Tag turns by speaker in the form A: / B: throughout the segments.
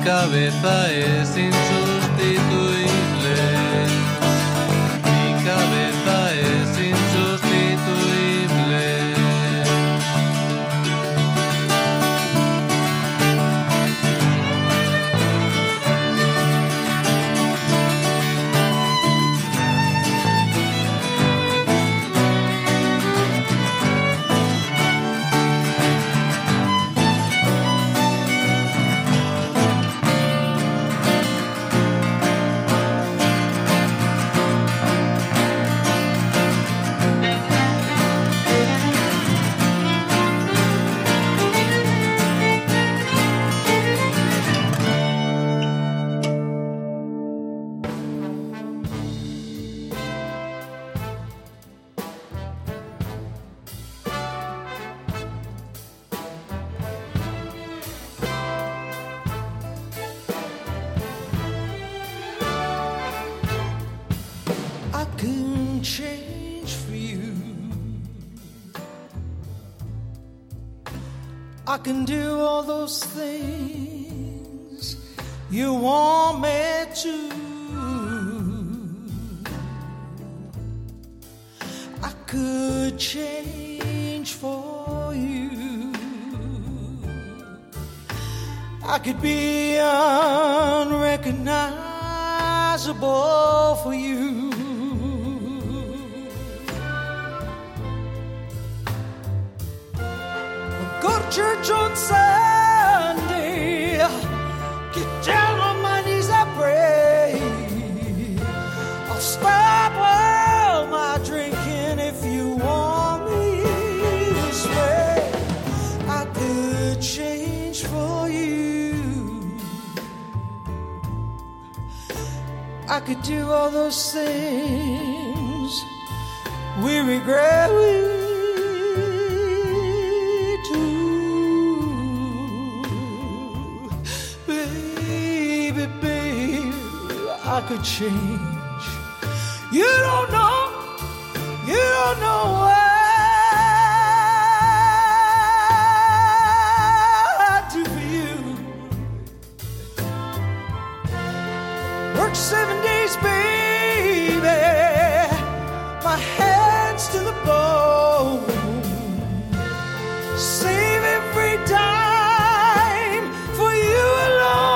A: cabeza es insustituible. Mi cabeza es insustituible.
B: I can do all those things you want me to. I could change for you. I could be unrecognizable for you. Go to church on Sunday, get down on my knees, I pray. I'll stop all my drinking if you want me this way. I could change for you. I could do all those things we regret. I could change. You don't know what I do for you. Work 7 days, baby, my hands to the bone. Save every dime for you alone.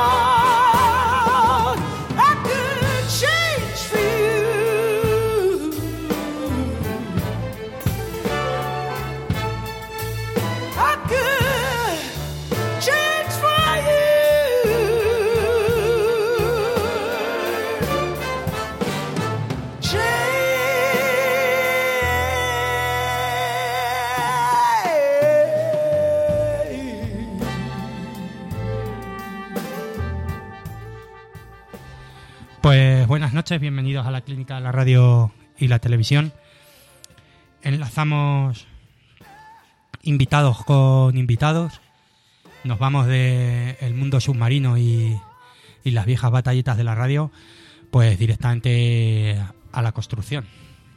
C: Pues buenas noches, bienvenidos a la Clínica de la Radio y la Televisión. Enlazamos invitados con invitados. Nos vamos del mundo submarino y las viejas batallitas de la radio, pues directamente a la construcción.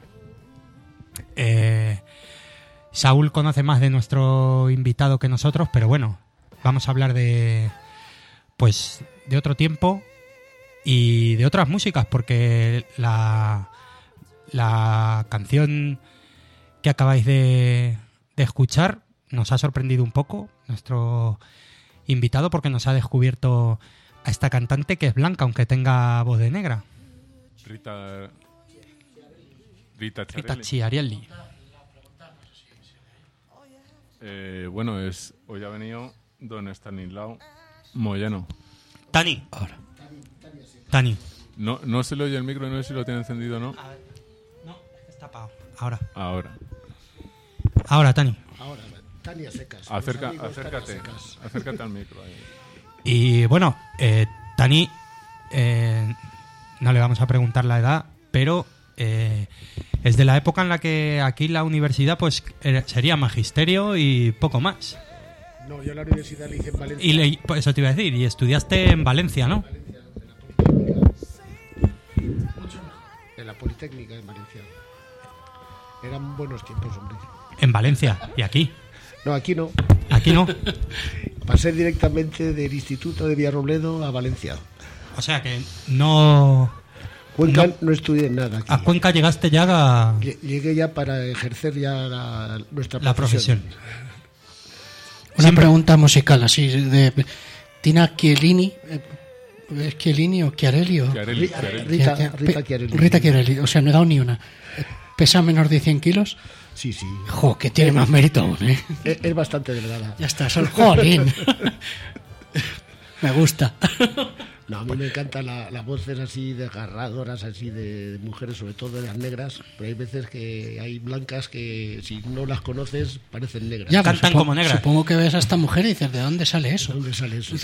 C: Saúl conoce más de nuestro invitado que nosotros, pero bueno, vamos a hablar de otro tiempo y de otras músicas, porque la canción que acabáis de escuchar nos ha sorprendido un poco nuestro invitado, porque nos ha descubierto a esta cantante que es blanca, aunque tenga voz de negra.
D: Rita
C: Chiarielli.
D: Bueno, hoy ha venido don Estanislao Moyano.
C: Tani. Ahora. Tani.
D: No se le oye el micro, no sé si lo tiene encendido o no.
C: A ver. No, está apagado. Ahora.
D: Ahora,
C: Tani.
E: Ahora, Tani a secas.
D: Acércate al micro. Ahí.
C: Y bueno, Tani, no le vamos a preguntar la edad, pero es de la época en la que aquí la universidad pues sería magisterio y poco más.
E: No, yo la universidad la hice en Valencia.
C: Pues eso te iba a decir, y estudiaste en Valencia, ¿no?
E: En la Politécnica de Valencia. Eran buenos tiempos, hombre.
C: En Valencia, ¿y aquí?
E: No, aquí no.
C: Aquí no.
E: Pasé directamente del Instituto de Villarrobledo a Valencia.
C: O sea que no...
E: Cuenca no estudié nada aquí.
C: A Cuenca llegaste ya a...
E: Llegué ya para ejercer ya nuestra
C: la profesión.
F: Una pregunta musical así de Tina Chiellini. ¿Es Chiellini o Chiarelli?
E: Rita Chiarelli.
F: Rita Chiarelli, o sea, no he dado ni una. ¿Pesa menos de 100 kilos?
E: Sí, sí.
F: Jo, que tiene más mérito aún, ¿eh?
E: Es bastante delgada.
F: Ya está, solo jolín. Me gusta.
E: No, a mí me encantan las voces así desgarradoras, así de mujeres, sobre todo de las negras, pero hay veces que hay blancas que si no las conoces parecen negras.
F: Ya,
C: Cantan como negras.
F: Supongo que ves a esta mujer y dices, ¿de dónde sale eso?
E: ¿Dónde sale eso?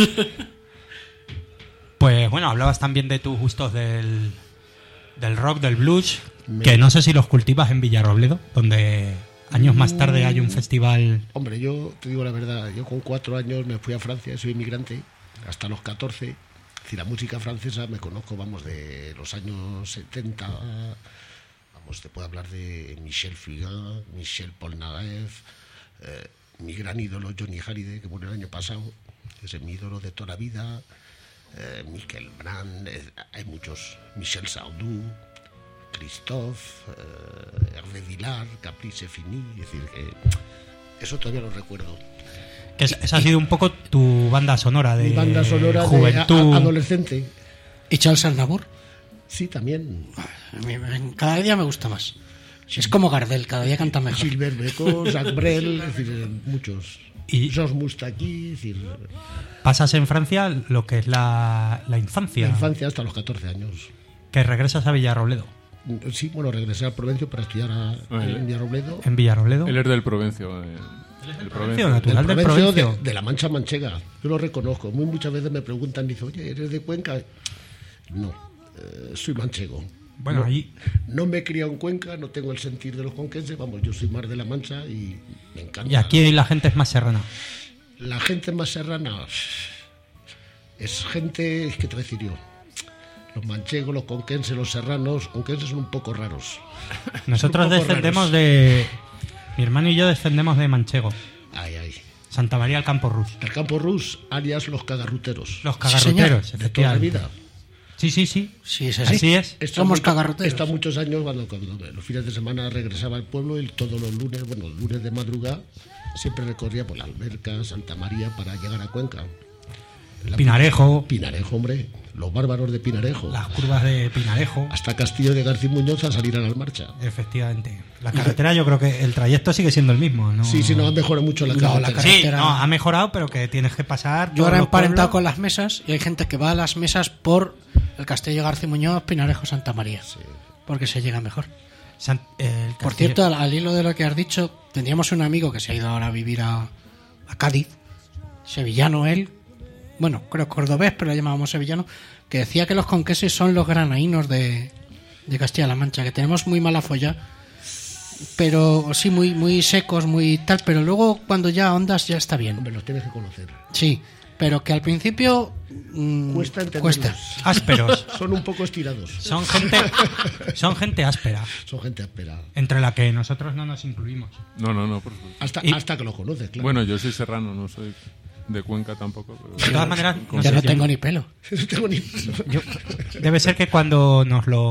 C: Pues bueno, hablabas también de tus gustos del rock, del blues, que no sé si los cultivas en Villarrobledo, donde años más tarde hay un festival...
E: Hombre, yo te digo la verdad, yo con 4 años me fui a Francia, soy inmigrante, hasta los 14. Es decir, la música francesa me conozco, vamos, de los años 70, vamos, te puedo hablar de Michel Fugain, Michel Polnareff, mi gran ídolo Johnny Hallyday, que murió el año pasado, que es mi ídolo de toda la vida, Michael Brand, hay muchos, Michel Sardou, Christophe, Hervé Villard, Caprice Fini, es decir, que eso todavía lo recuerdo.
C: Que esa ha sido un poco tu banda sonora de
E: Mi banda sonora
C: juventud.
E: de adolescente.
F: ¿Y Charles Aznavour?
E: Sí, también.
F: Cada día me gusta más. Es como Gardel, cada día canta mejor.
E: Gilbert Bécaud, Jacques Brel, es decir, muchos.
C: Y
E: Georges Moustaki, es decir,
C: pasas en Francia lo que es la infancia,
E: la infancia hasta los 14 años.
C: que regresas a Villarrobledo.
E: Sí, bueno, regresé al Provencio para estudiar en Villarrobledo.
C: En Villarrobledo.
D: Él es del Provencio. El
C: Provencio, natural del
E: Provencio
C: Provencio.
E: de la Mancha Manchega. Yo lo reconozco. Muchas veces me preguntan, dicen, oye, ¿eres de Cuenca? No, soy manchego.
C: Bueno,
E: no,
C: ahí...
E: no me he criado en Cuenca, no tengo el sentir de los conquenses, vamos, yo soy más de la Mancha y me encanta.
C: Y aquí la gente es más serrana.
E: La gente más serrana es gente, ¿qué te voy a decir yo? Los manchegos, los conquenses, los serranos, conquenses son un poco raros.
C: Nosotros
E: Un poco
C: descendemos
E: raros.
C: de... Mi hermano y yo descendemos de Manchego.
E: Ay, ay.
C: Santa María del Campo Rus.
E: El Campo Rus, alias los cagarruteros.
C: Los cagarruteros,
E: De toda la
C: efectivamente.
E: vida.
C: Sí, sí, sí.
F: Sí, es así.
C: Así es.
F: Somos cagarroteros.
E: He estado muchos años cuando los fines de semana regresaba al pueblo y todos los lunes, bueno, lunes de madrugada, siempre recorría por la Alberca, Santa María para llegar a Cuenca.
C: Pinarejo,
E: Pinarejo, hombre. Los bárbaros de Pinarejo.
C: las curvas de Pinarejo.
E: Hasta Castillo de García Muñoz a salir a la marcha.
C: Efectivamente. La carretera, yo creo que el trayecto sigue siendo el mismo, ¿no?
E: Sí, sí, no, ha mejorado mucho la
F: No,
E: carretera.
F: la
C: Sí,
F: carretera-
C: no, ha mejorado, pero que tienes que pasar.
F: Yo
C: todos
F: ahora he
C: los
F: emparentado
C: pueblos.
F: con las mesas y hay gente que va a las mesas por el Castillo García Muñoz, Pinarejo, Santa María. Porque se llega mejor.
C: El
F: Por
C: Castillo-
F: cierto, al hilo de lo que has dicho, tendríamos un amigo que se ha ido ahora a vivir a Cádiz, sevillano él, bueno, creo cordobés, pero lo llamábamos sevillano, que decía que los conqueses son los granaínos de Castilla-La Mancha, que tenemos muy mala folla, pero sí, muy, muy secos, muy tal, pero luego cuando ya ahondas ya está bien.
E: Hombre, los tienes que conocer.
F: Sí, pero que al principio
E: Cuesta entenderlos.
F: cuesta.
C: Ásperos.
E: Son un poco estirados.
C: Son gente áspera,
E: Son gente áspera.
C: entre la que nosotros no nos incluimos.
D: No, por supuesto.
E: Hasta que lo conoces, claro.
D: Bueno, yo soy serrano, no soy de Cuenca tampoco. Pero...
C: De todas maneras, no
F: Ya
C: sé,
F: no
C: yo-
F: tengo ni pelo.
E: No tengo ni-
C: debe ser que cuando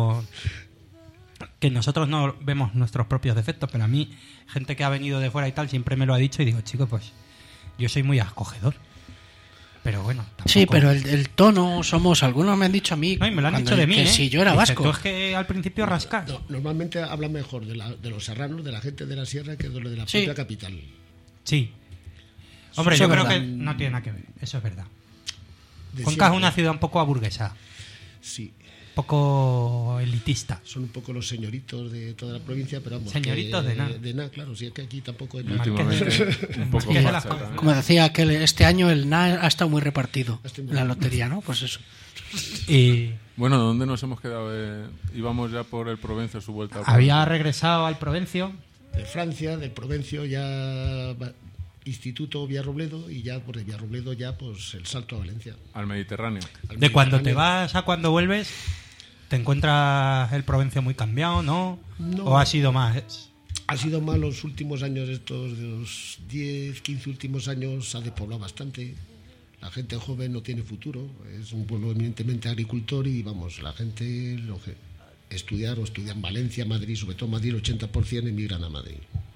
C: que nosotros no vemos nuestros propios defectos, pero a mí, gente que ha venido de fuera y tal, siempre me lo ha dicho y digo, chico, pues yo soy muy acogedor. Pero bueno, tampoco...
F: Sí, pero el tono somos, algunos me han dicho a mí,
C: No, y me lo han
F: cuando-
C: dicho de mí,
F: que
C: ¿eh?
F: si yo era
C: Dice,
F: vasco.
C: tú es que al principio rascas.
E: No, normalmente hablan mejor de los serranos, de la gente de la sierra, que de lo de la
F: Sí.
E: propia capital.
C: Sí. Hombre,
F: Eso
C: yo
F: es
C: creo
F: verdad.
C: que no tiene nada que ver, eso es verdad.
E: De
C: Cuenca es
E: siempre.
C: una ciudad un poco aburguesada,
E: Sí,
C: un poco elitista.
E: son un poco los señoritos de toda la provincia, pero vamos.
C: Señoritos de nada.
E: De nada, claro, sí, es que aquí tampoco hay
D: Y
E: nada.
D: últimamente un poco
C: Marqués de
D: más
C: las
D: cerca,
C: Palmas.
D: ¿no?
F: Como decía aquel, este año el NA ha estado muy repartido
E: Estoy muy
F: en la lotería, ¿no? Pues eso.
C: Y
D: Bueno, ¿dónde nos hemos quedado? Íbamos ya por el Provencio a su vuelta.
C: había regresado al Provencio.
E: De Francia, del Provencio, ya Instituto Villarrobledo, y ya por el Villarrobledo ya pues el salto a Valencia.
D: Al Mediterráneo.
E: Al
C: De cuando te
E: Mediterráneo.
C: vas a cuando vuelves, ¿te encuentras el Provencio muy cambiado, no?
E: No.
C: ¿O ha sido más?
E: Ha sido mal los últimos años, estos de los 10, 15 últimos años, se ha despoblado bastante. La gente joven no tiene futuro, es un pueblo eminentemente agricultor y vamos, la gente estudiar en Valencia, Madrid, sobre todo Madrid, el 80% emigran a Madrid.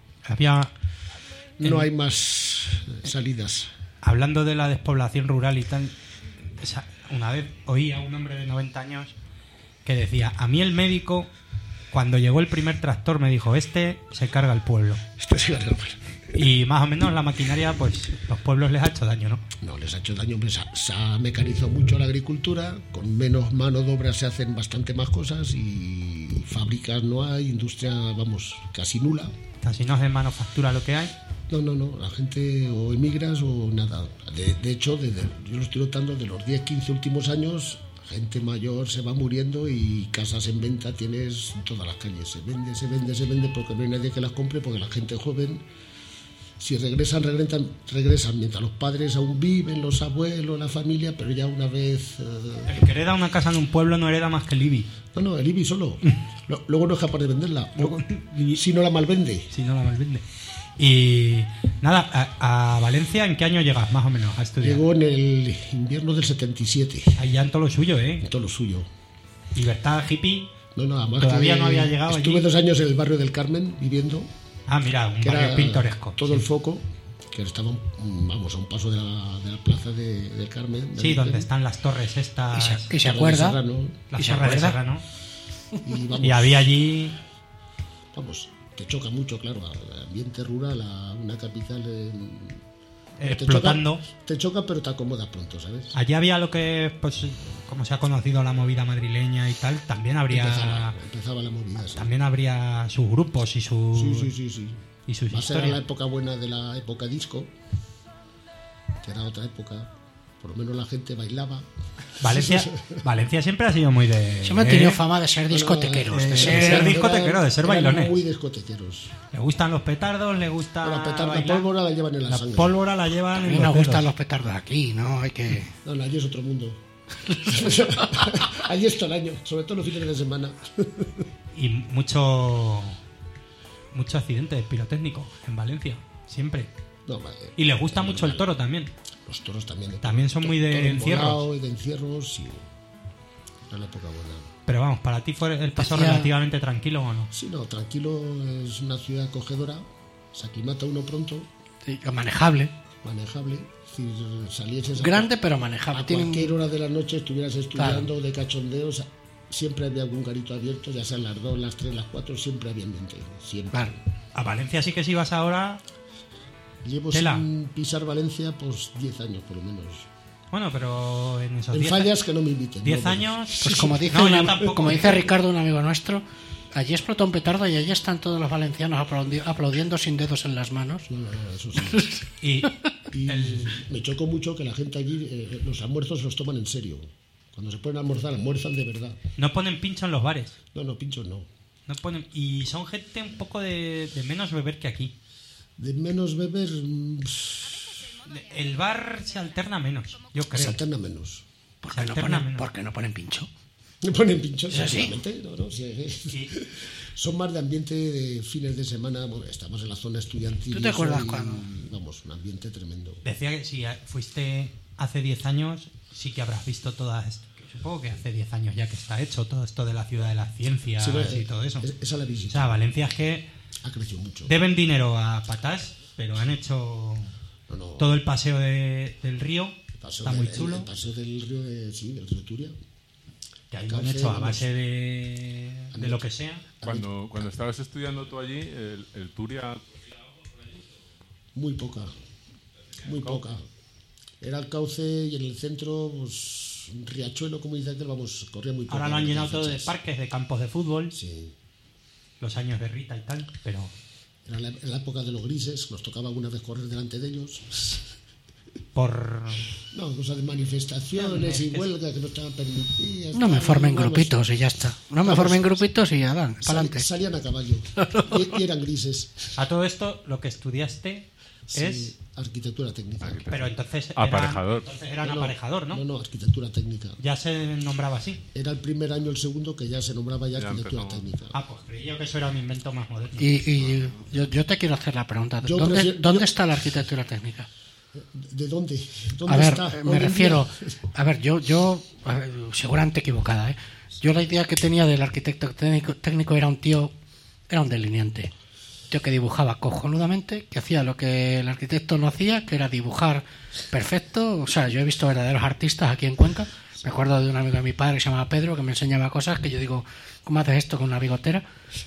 E: No hay más salidas.
C: Hablando de la despoblación rural y tal, una vez oí a un hombre de 90 años que decía, a mí el médico, cuando llegó el primer tractor, me dijo, este se carga el pueblo. Y más o menos la maquinaria, pues los pueblos les ha hecho daño, ¿no?
E: No, les ha hecho daño, hombre, se ha mecanizado mucho la agricultura, con menos mano de obra se hacen bastante más cosas y fábricas no hay, industria, vamos, casi nula.
C: Casi no es de manufactura lo que hay.
E: No, la gente o emigras o nada. De hecho, yo lo estoy notando, de los 10, 15 últimos años, gente mayor se va muriendo y casas en venta tienes en todas las calles. Se vende porque no hay nadie que las compre, porque la gente joven, si regresan, mientras los padres aún viven, los abuelos, la familia, pero ya una vez...
C: El que hereda una casa en un pueblo no hereda más que el IBI.
E: No, el IBI solo. Luego no es capaz de venderla. Si no la malvende.
C: Y nada, a Valencia, ¿en qué año llegas más o menos a estudiar?
E: Llegó en el invierno del 77.
C: Ahí ya en todo lo suyo, ¿eh?
E: En todo lo suyo.
C: Libertad hippie.
E: No, además
C: todavía no había llegado.
E: Estuve
C: allí.
E: 2 años en el barrio del Carmen viviendo.
C: Ah, mira, un barrio pintoresco.
E: Todo el foco, que estaba, vamos, a un paso de la plaza del Carmen.
C: Sí, donde están las torres estas.
F: ¿Y se acuerda?
C: Las torres de Serrano.
E: Y
C: había allí...
E: Vamos, te choca mucho, claro, el ambiente rural, una capital...
C: explotando.
E: Te choca, pero te acomodas pronto, ¿sabes?
C: Allí había lo que, pues, como se ha conocido la movida madrileña y tal, también habría...
E: Empezaba la movida, sí.
C: También habría sus grupos y sus...
E: Sí.
C: Y sus
E: Más era
C: historias.
E: la época buena de la época disco, que era otra época. Por lo menos la gente bailaba.
C: Valencia siempre ha sido muy de...
F: Siempre han tenido fama de ser discotequeros.
C: de ser discotequero, de ser bailones.
E: Muy discotequeros.
C: Le gustan los petardos, le gusta
E: La
C: bailar.
E: pólvora la llevan en la sangre.
C: La pólvora la llevan
F: A
C: en
F: mí
C: los
F: nos gustan
C: dedos.
F: los petardos aquí, ¿no? Hay que...
E: No, allí es otro mundo. Allí es todo el año, sobre todo los fines de semana.
C: Y mucho accidente pirotécnico en Valencia, siempre.
E: No,
C: Y les gusta mucho el toro también.
E: Los toros también.
C: También son muy de
E: toro
C: encierros.
E: embolado y de encierros, sí. Era la época buena.
C: Pero vamos, ¿para ti fue el paso
F: Hacía-
C: relativamente tranquilo o no?
E: Sí, no, tranquilo, es una ciudad acogedora, se aclimata uno pronto,
F: Sí, manejable.
E: manejable. Es decir, salieses
F: Grande, pero manejable.
E: a
F: Tiene
E: cualquier hora de la noche, estuvieras estudiando,
F: Claro.
E: de cachondeos, siempre había algún garito abierto, ya sean las 2, las 3, las 4, siempre había ambiente. Siempre.
F: Claro.
C: A Valencia sí que si vas ahora...
E: Llevo
C: Tela.
E: sin pisar Valencia pues 10 años por lo menos.
C: Bueno, pero en esos
E: En
C: 10
E: fallas que no me inviten.
C: 10
E: no,
C: años...
F: Pues como dice,
C: No, yo tampoco.
F: como dice Ricardo, un amigo nuestro, allí explotó un petardo y allí están todos los valencianos aplaudiendo sin dedos en las manos.
E: No, eso sí.
C: Y
E: Y me chocó mucho que la gente allí los almuerzos los toman en serio. Cuando se ponen a almorzar, almuerzan de verdad.
C: no ponen pincho en los bares.
E: No, pinchos no.
C: No ponen, y son gente un poco de menos beber que aquí.
E: De menos beber,
C: El bar se alterna menos, yo
E: se
C: creo.
E: alterna menos.
F: ¿Por
C: Se
F: qué no
C: alterna
F: ponen,
C: menos.
F: por qué no ponen pincho?
E: Me ponen pinchos,
F: ¿Es así?
E: seguramente. No, sí.
C: Sí.
E: Son más de ambiente de fines de semana. Bueno, estamos en la zona estudiantil.
F: ¿Tú te
E: y eso,
F: acuerdas
E: y,
F: cuando?
E: Vamos, un ambiente tremendo.
C: Decía que si fuiste hace 10 años, sí que habrás visto todas... Supongo que hace 10 años ya que está hecho todo esto de la ciudad de las ciencias
E: Sí, bueno,
C: y todo eso.
E: Esa la
C: O
E: visita.
C: sea, Valencia es que
E: Ha crecido mucho.
C: deben dinero a patás, pero han hecho
E: No.
C: todo el paseo del río.
E: Paseo
C: Está muy
E: del-
C: chulo.
E: El paseo del río del río Turia.
C: Que ahí lo han
E: Cauce,
C: hecho a
E: vamos.
C: base de lo que sea.
D: Cuando estabas estudiando tú allí, el Turia...
E: Muy poca. Muy poca. Era el cauce y en el centro, pues, un riachuelo, como dice aquel, vamos, corría muy poco.
C: Ahora lo han
E: en
C: llenado
E: aquellas
C: todo de
E: fechas.
C: parques, de campos de fútbol,
E: Sí.
C: los años de Rita y tal, pero
E: Era la época de los grises, nos tocaba alguna vez correr delante de ellos.
C: por...
E: No, cosas de manifestaciones y huelgas que no estaban permitidas.
F: No me formen
E: Vamos,
F: grupitos y ya está. No me formen grupitos y ya dan, para adelante.
E: Salían a caballo y eran grises.
C: A todo esto, lo que estudiaste es...
E: Sí, arquitectura técnica.
C: Pero entonces
D: Aparejador.
C: Era un aparejador, ¿no?
E: No, arquitectura técnica.
C: Ya se nombraba así.
E: Era el primer año, el segundo, que ya se nombraba ya
D: Ya
E: arquitectura
D: empezó.
E: técnica.
C: Ah, pues creí yo que eso era un invento más moderno.
F: Y yo te quiero hacer la pregunta.
E: Yo
F: ¿Dónde,
E: prefiero-
F: ¿dónde
E: yo-
F: está la arquitectura técnica?
E: ¿De dónde? ¿Dónde
F: A ver,
E: está?
F: me
E: Hoy en
F: refiero...
E: día.
F: A ver, yo a ver, seguramente equivocada, ¿eh? Yo la idea que tenía del arquitecto técnico era un tío... Era un delineante. Tío que dibujaba cojonudamente, que hacía lo que el arquitecto no hacía, que era dibujar perfecto. O sea, yo he visto verdaderos artistas aquí en Cuenca. Me acuerdo de un amigo de mi padre que se llamaba Pedro, que me enseñaba cosas que yo digo, ¿cómo haces esto con una bigotera?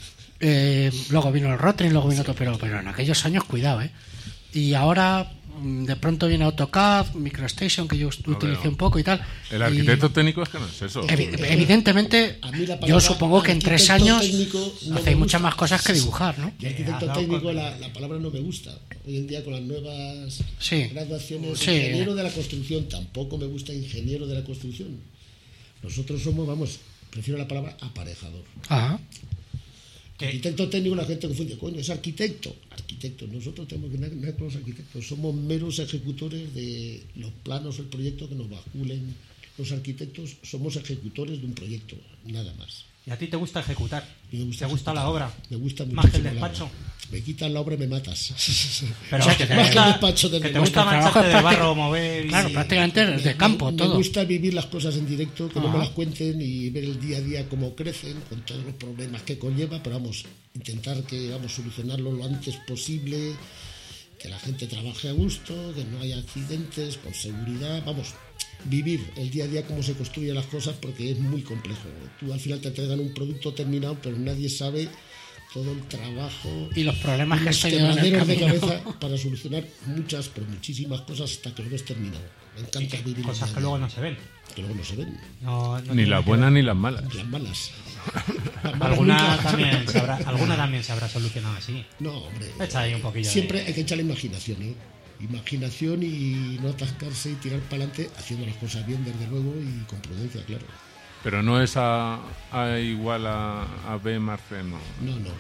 F: Luego vino el Rotring, luego vino otro, pero en aquellos años, cuidado, ¿eh? Y ahora de pronto viene AutoCAD, MicroStation, que yo utilicé un poco y tal.
D: El
F: y
D: arquitecto técnico es que no es eso.
F: evidentemente,
E: A mí la
F: yo
E: palabra
F: supongo que en 3
E: arquitecto
F: años
E: técnico no me
F: hacéis muchas
E: gusta.
F: más cosas que dibujar, ¿no?
E: Y arquitecto
C: Ya,
E: técnico, la palabra no me gusta. Hoy en día con las nuevas
F: Sí.
E: graduaciones,
F: Sí.
E: ingeniero de la construcción, tampoco me gusta ingeniero de la construcción. Nosotros somos, prefiero la palabra aparejador.
F: Ajá.
E: Arquitecto técnico, la gente confunde, coño, es arquitecto. Arquitecto, nosotros tenemos que nada con los arquitectos, somos meros ejecutores de los planos, el proyecto que nos bajulen. Los arquitectos somos ejecutores de un proyecto, nada más.
C: ¿Y a ti te gusta ejecutar?
E: Y me gusta
C: ¿Te gusta
E: ejecutar.
C: la obra?
E: Me gusta
C: Más que el
E: muchísimo la
C: despacho.
E: obra. Me quitas la obra y me matas.
C: Pero
F: O sea, que te-
E: Más que el
C: gusta,
E: despacho de
C: que te
E: mi
C: gusta
F: Vuestro trabajo
C: mancharte
F: es
C: de
F: práctica-
C: barro, mover y...
F: Claro, prácticamente de campo,
E: me
F: todo.
E: gusta vivir las cosas en directo, que no me
F: Ajá.
E: las cuenten y ver el día a día cómo crecen, con todos los problemas que conlleva, pero vamos, intentar que solucionarlo lo antes posible, que la gente trabaje a gusto, que no haya accidentes, con seguridad, vamos, vivir el día a día cómo se construyen las cosas porque es muy complejo. Tú al final te entregan un producto terminado, pero nadie sabe todo el trabajo
F: Y los problemas
E: y
F: que
E: los
F: has tenido en el
E: quebraderos de
F: camino.
E: cabeza para solucionar muchas, pero muchísimas cosas hasta que lo ves terminado. Me encanta vivir el
C: Cosas
E: día a
C: que luego
E: día,
C: no se ven.
E: que luego no se ven.
C: No
D: Ni
C: tiene
D: las
C: que
D: buenas
C: ver.
D: ni las malas.
E: Las malas. Las malas
C: Alguna
E: nunca.
C: también se habrá solucionado así.
E: No, hombre.
C: Echa ahí un poquillo
E: Siempre
C: de-
E: hay que echarle imaginación, ¿eh? Imaginación y no atascarse y tirar para adelante haciendo las cosas bien, desde luego, y con prudencia, claro.
D: Pero no es A igual a B más C, no.
E: No.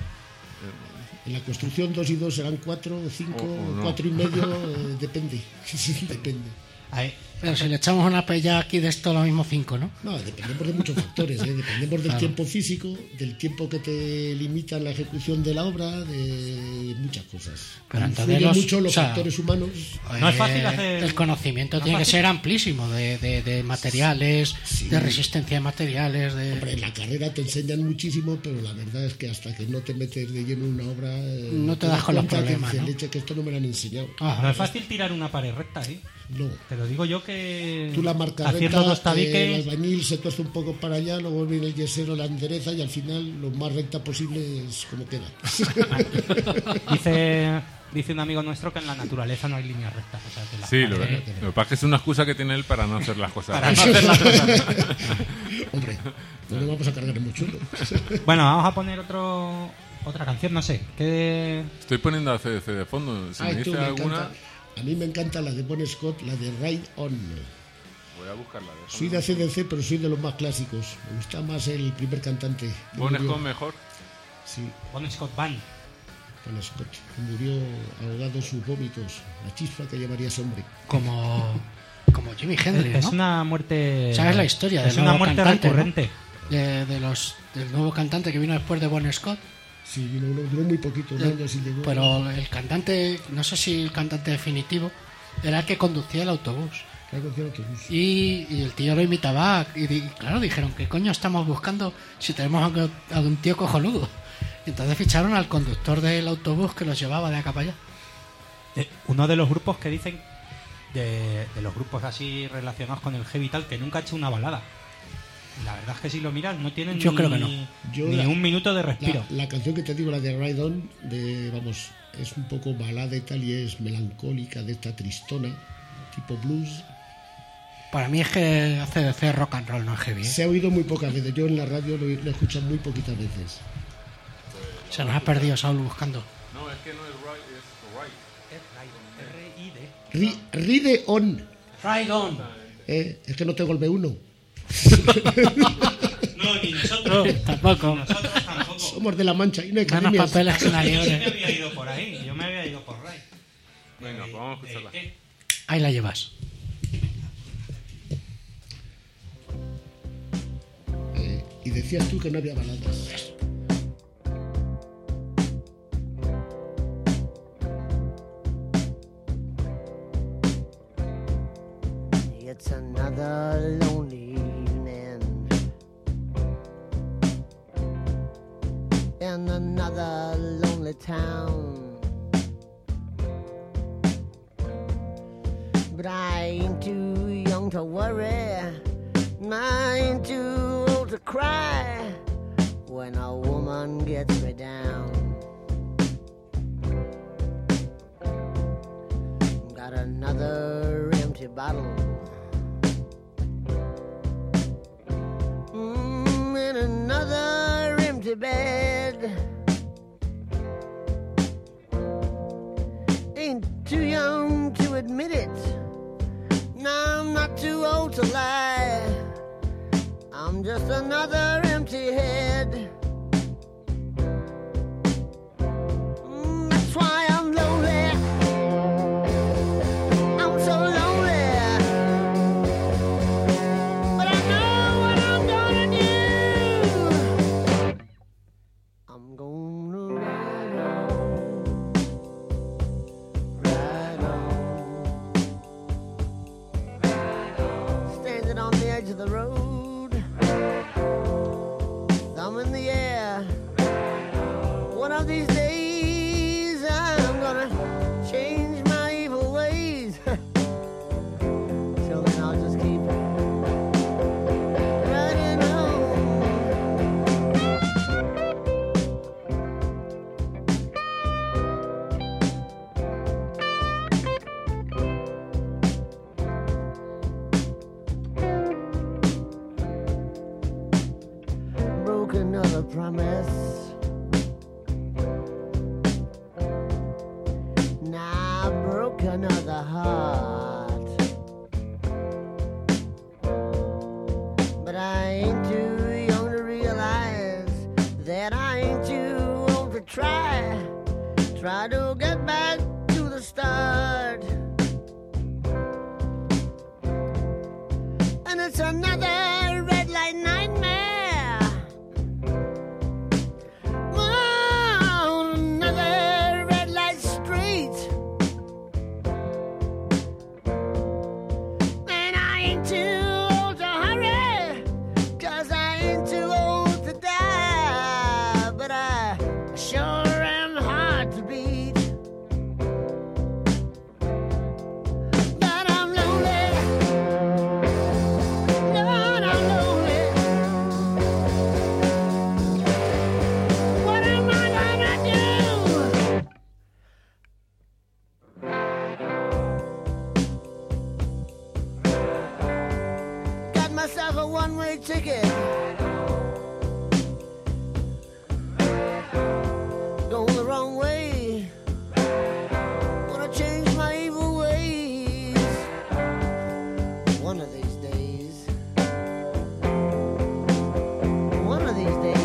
E: En la construcción 2 y 2 serán 4, 5,
D: O no.
E: 4 y medio, depende. Depende.
C: Ahí.
F: Pero si le echamos una pella aquí de esto, lo mismo 5, ¿no?
E: No, dependemos de muchos factores, ¿eh? Dependemos del tiempo físico, del tiempo que te limita la ejecución de la obra, de muchas cosas.
F: Pero entonces
E: Influyen
F: los-
E: mucho los
F: o sea,
E: factores humanos.
C: No es fácil hacer-
F: El conocimiento
C: no es
F: tiene que
C: fácil.
F: ser amplísimo de materiales, de resistencia de materiales,
E: Hombre, en la carrera te enseñan muchísimo, pero la verdad es que hasta que no te metes de lleno en una obra...
F: No te das
E: das
F: con los
E: cuenta que
F: problemas,
E: dices,
F: ¿no?
E: leche, que esto no me lo han enseñado.
F: Ah,
C: No es fácil tirar una pared recta, ¿eh?
E: No.
C: Te lo digo yo que...
E: Tú la marcas
C: haciendo
E: recta,
C: dos tabiques...
E: el albañil se tuerce un poco para allá, luego viene el yesero, la endereza y al final lo más recta posible es como queda.
C: Dice un amigo nuestro que en la naturaleza no hay líneas rectas. O sea, que las
D: Sí, lo
C: paredes-
D: que pasa es que es una excusa que tiene él para no hacer las cosas.
C: para no hacer las cosas.
E: Hombre, no nos vamos a cargar en muy chulo.
C: Bueno, vamos a poner otra canción, no sé. ¿Qué?
D: Estoy poniendo a CDC de fondo. Si
E: Ay,
D: me
E: tú,
D: dice
E: me
D: alguna,
E: encanta. A mí me encanta la de Bon Scott, la de Ride On.
D: voy a buscarla.
E: Soy de ACDC, pero soy de los más clásicos. Me gusta más el primer cantante. que
D: Bon
E: murió.
D: Scott mejor.
E: Sí,
C: Bon Scott Band.
E: Bon Scott, que murió ahogado en sus vómitos. La chispa que llevaría ese hombre.
F: como Jimi Hendrix,
C: Es
F: ¿no?
C: una muerte...
F: ¿Sabes la historia
C: Es
F: del
C: una
F: nuevo
C: muerte
F: cantante,
C: recurrente.
F: Del nuevo cantante que vino después de Bon Scott.
E: Sí, duró muy poquito, un año así llegó.
F: Pero el cantante, no sé si el cantante definitivo, era el que conducía el autobús.
E: Claro, que autobús.
F: Y el tío lo imitaba. Claro, dijeron, ¿qué coño estamos buscando si tenemos a un tío cojonudo? Entonces ficharon al conductor del autobús que los llevaba de acá para allá.
C: Uno de los grupos que dicen, de los grupos así relacionados con el heavy y tal, que nunca ha hecho una balada. La verdad es que si lo miras no tienen
F: Yo
C: ni,
F: creo que no.
C: ni un minuto de respiro.
E: La canción que te digo, la de Ride On, es un poco balada y tal, y es melancólica, de esta tristona, tipo blues.
F: Para mí es que hace rock and roll, no es heavy. ¿eh?
E: Se ha oído muy pocas veces. Yo en la radio lo he escuchado muy poquitas veces.
F: Se nos ha perdido Saúl buscando.
D: No, es que no es right, es right.
C: R-I-D.
E: Ride On.
F: Ride on.
E: Es que no tengo el B1.
C: No, ni nosotros.
F: Tampoco.
C: Nosotros tampoco.
E: Somos de La Mancha y no hay
F: Menos
E: academias.
F: papeles que
C: Yo me
F: mayores.
C: había ido por ahí. Yo me había ido por ahí.
D: Venga, pues vamos a escucharla.
F: Ahí la llevas.
E: Y decías tú que no había baladas.
G: It's another lonely evening in another lonely town, but I ain't too young to worry, I ain't too old to cry when a woman gets me down. Got another empty bottle in another empty bed. Ain't too young to admit it. No, I'm not too old to lie. I'm just another empty head. That's why I'm lonely. I'm so lonely. But I know what I'm gonna do. I'm gonna ride on, standing on the edge of the road, thumb in the air. One of these days I'm gonna change my evil ways. Till then I'll just keep riding on. Broke another promise. Now I broke another heart. But I ain't too young to realize that I ain't too old to try to get back to the start. And it's another red light nightmare. Oh, another red light street. And I ain't too old to hurry, 'cause I ain't too old to die. But I sure am hard to beat. But I'm lonely. Lord, I'm lonely. What am I gonna do? Got myself a one-way ticket. Going the wrong way. Wanna change my evil ways. One of these days. One of these days.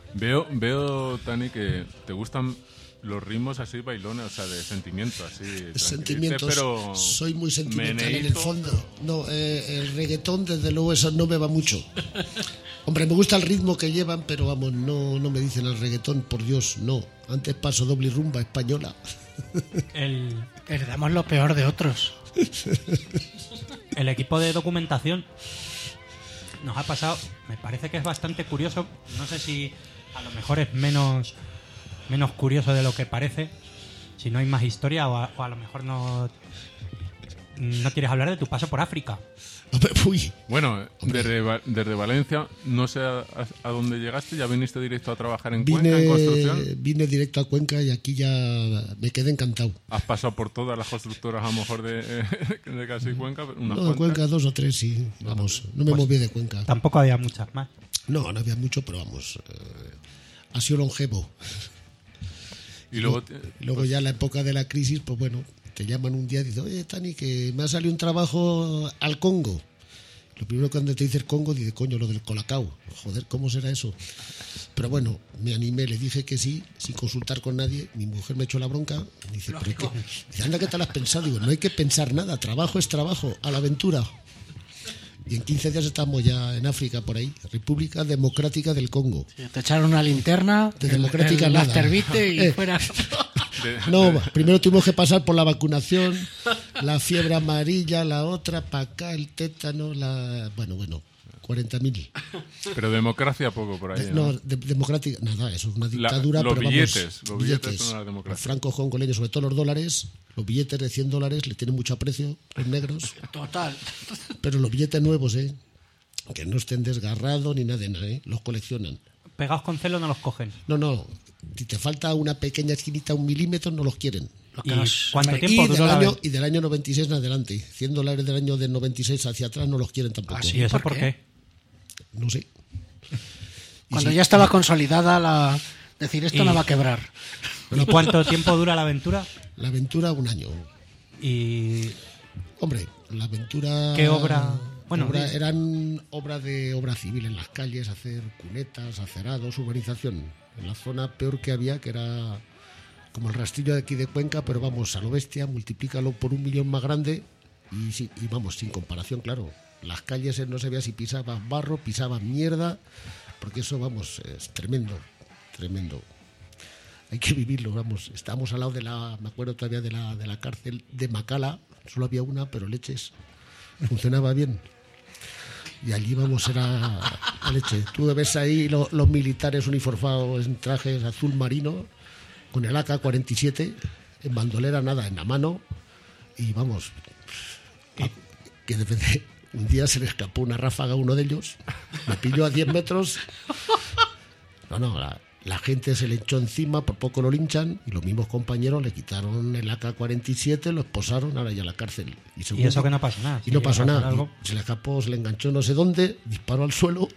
D: Veo, Tani, que te gustan los ritmos así bailones, o sea, de sentimiento, así.
E: Sentimientos.
D: Pero
E: soy muy sentimental en el
D: meneíto.
E: fondo. No, el reggaetón, desde luego, eso no me va mucho. Hombre, me gusta el ritmo que llevan, pero vamos, no me dicen el reggaetón, por Dios, no. Antes paso doble y rumba española.
F: Heredamos lo peor de otros.
C: El equipo de documentación nos ha pasado, me parece que es bastante curioso, no sé si a lo mejor es menos curioso de lo que parece, si no hay más historia, o a lo mejor no quieres hablar de tu paso por África.
E: Uy,
D: Bueno, desde Valencia, no sé a dónde llegaste, ya viniste directo a trabajar en Cuenca, en construcción.
E: vine directo a Cuenca y aquí ya me quedé encantado.
D: Has pasado por todas las constructoras, a lo mejor de casi Cuenca, unas
E: No, de
D: cuantas.
E: Cuenca 2 o 3, sí. Vamos, no me moví de Cuenca.
C: Tampoco había muchas más.
E: No había mucho, pero vamos, ha sido longevo.
D: Y luego,
E: Y luego ya en la época de la crisis, pues bueno, te llaman un día y dicen, oye, Tani, que me ha salido un trabajo al Congo. Lo primero cuando te dice el Congo, dice, coño, lo del Colacao. Joder, ¿cómo será eso? Pero bueno, me animé, le dije que sí, sin consultar con nadie. Mi mujer me echó la bronca. Dice, ¿pero qué? Dice, anda, ¿qué te lo has pensado? Digo, no hay que pensar nada, trabajo es trabajo, a la aventura. Y en 15 días estamos ya en África, por ahí, República Democrática del Congo.
F: Te echaron una linterna,
E: De democrática
F: el
E: nada.
F: Afterbite y fuera.
E: No, primero tuvimos que pasar por la vacunación, la fiebre amarilla, la otra, para acá, el tétano, bueno, 40.000.
D: pero democracia poco por ahí,
E: No,
D: ¿no?
E: democrática, nada, eso es una dictadura.
D: los
E: pero
D: billetes,
E: vamos,
D: los billetes son una democracia.
E: Los francos congoleños, sobre todo los dólares, los billetes de $100 le tienen mucho aprecio, los negros,
F: Total.
E: pero los billetes nuevos, que no estén desgarrados ni nada, los coleccionan.
C: Pegados con celo no los cogen.
E: No, si te falta una pequeña esquinita, 1 milímetro, no los quieren.
C: ¿Y
F: nos-
C: cuánto
F: hombre,
C: tiempo duró la
E: Y del año 96 en adelante. $100 del año del 96 hacia atrás no los quieren tampoco.
F: Ah, sí.
C: ¿Y eso
F: ¿Por
C: por
F: qué?
C: qué?
E: No sé.
F: Cuando
E: sí.
F: ya estaba consolidada decir, esto
C: Y-
F: no va a quebrar.
C: ¿Y cuánto tiempo dura la aventura?
E: La aventura, 1 año.
C: Y
E: Hombre, la aventura...
C: ¿Qué obra? Bueno,
E: eran obra civil en las calles, hacer cunetas, acerados, urbanización. En la zona peor que había, que era como el rastrillo de aquí de Cuenca, pero vamos, a lo bestia, multiplícalo por 1 millón más grande y vamos, sin comparación, claro. Las calles no se veía si pisabas barro, pisabas mierda, porque eso, vamos, es tremendo, tremendo. Hay que vivirlo, vamos. Estábamos al lado me acuerdo todavía de la cárcel de Macala, solo había una, pero leches, funcionaba bien. Y allí, vamos, era la leche. Tú ves ahí los militares uniformados en trajes azul marino, con el AK-47, en bandolera, nada, en la mano, y vamos, que de repente un día se le escapó una ráfaga a uno de ellos, me pilló a 10 metros. No, la gente se le echó encima, por poco lo linchan, y los mismos compañeros le quitaron el AK-47, lo esposaron, ahora ya a la cárcel.
C: y eso que no pasó nada.
E: Y
C: Si
E: no
C: llega a
E: pasó
C: pasar
E: nada.
C: algo.
E: Y se le escapó, se le enganchó no sé dónde, disparó al suelo.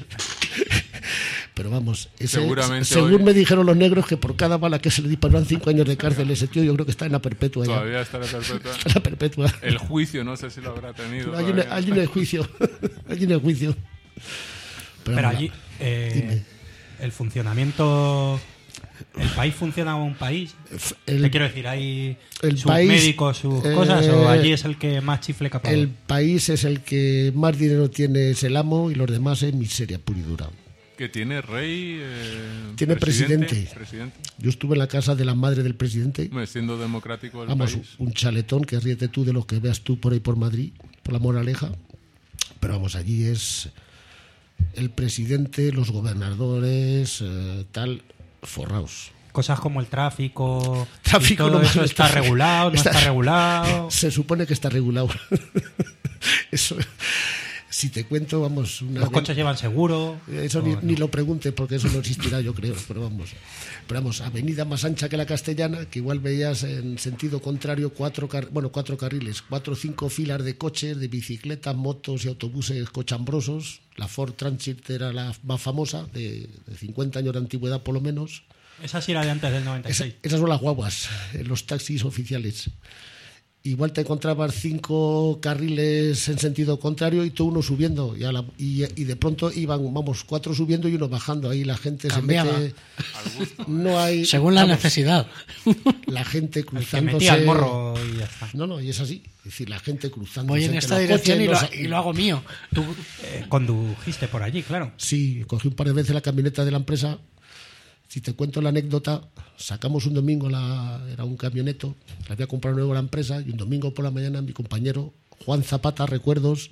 E: Pero vamos,
D: Seguramente
E: según
D: hoy-
E: me dijeron los negros que por cada bala que se le disparan 5 años de cárcel, ese tío yo creo que está en la perpetua ya.
D: Todavía está la perpetua.
E: Está en la perpetua.
D: El juicio, no sé si lo habrá tenido.
E: Pero
D: todavía.
E: allí no hay juicio. Allí no hay juicio.
C: Pero
E: vamos,
C: allí
E: dime.
C: el funcionamiento... ¿El país funciona como un país?
E: el-
C: Te quiero decir, ¿hay
E: el
C: sus
E: país,
C: médicos, sus cosas? ¿O allí es el que más chifle capaz?
E: el país es el que más dinero tiene, es el amo, y los demás es miseria pura y dura.
D: Que tiene rey.
E: Tiene presidente.
D: Presidente.
E: Yo estuve en la casa de la madre del presidente.
D: Hombre, siendo democrático el
E: Vamos,
D: país.
E: un chaletón, que ríete tú de los que veas tú por ahí por Madrid, por la Moraleja. Pero vamos, allí es el presidente, los gobernadores, tal, forraos.
C: Cosas como el tráfico,
E: Tráfico
C: y todo
E: no
C: eso
E: me-
C: está regulado, no está regulado.
E: Se supone que está regulado. Eso, si te cuento, vamos...
C: Los coches llevan seguro.
E: Eso ni lo pregunte, porque eso no existirá, yo creo, pero vamos, avenida más ancha que la Castellana, que igual veías en sentido contrario 4 carriles, 4 o 5 filas de coches, de bicicletas, motos y autobuses cochambrosos. La Ford Transit era la más famosa, de 50 años de antigüedad por lo menos.
C: Esa sí era de antes del 96.
E: Esas son las guaguas, los taxis oficiales. igual te encontrabas 5 carriles en sentido contrario y tú uno subiendo. Y de pronto iban, 4 subiendo y uno bajando. Ahí la gente
F: Cambiaba.
E: se mete. No hay,
F: Según la necesidad.
E: La gente
C: El que
E: cruzándose.
C: metía el morro y ya está.
E: No, y es así. Es decir, la gente cruzando.
F: Voy en esta dirección y lo hago mío.
C: Tú condujiste por allí, claro.
E: Sí, cogí un par de veces la camioneta de la empresa. Si te cuento la anécdota, sacamos un domingo, era un camioneto, la había comprado nuevo la empresa, y un domingo por la mañana mi compañero Juan Zapata, recuerdos,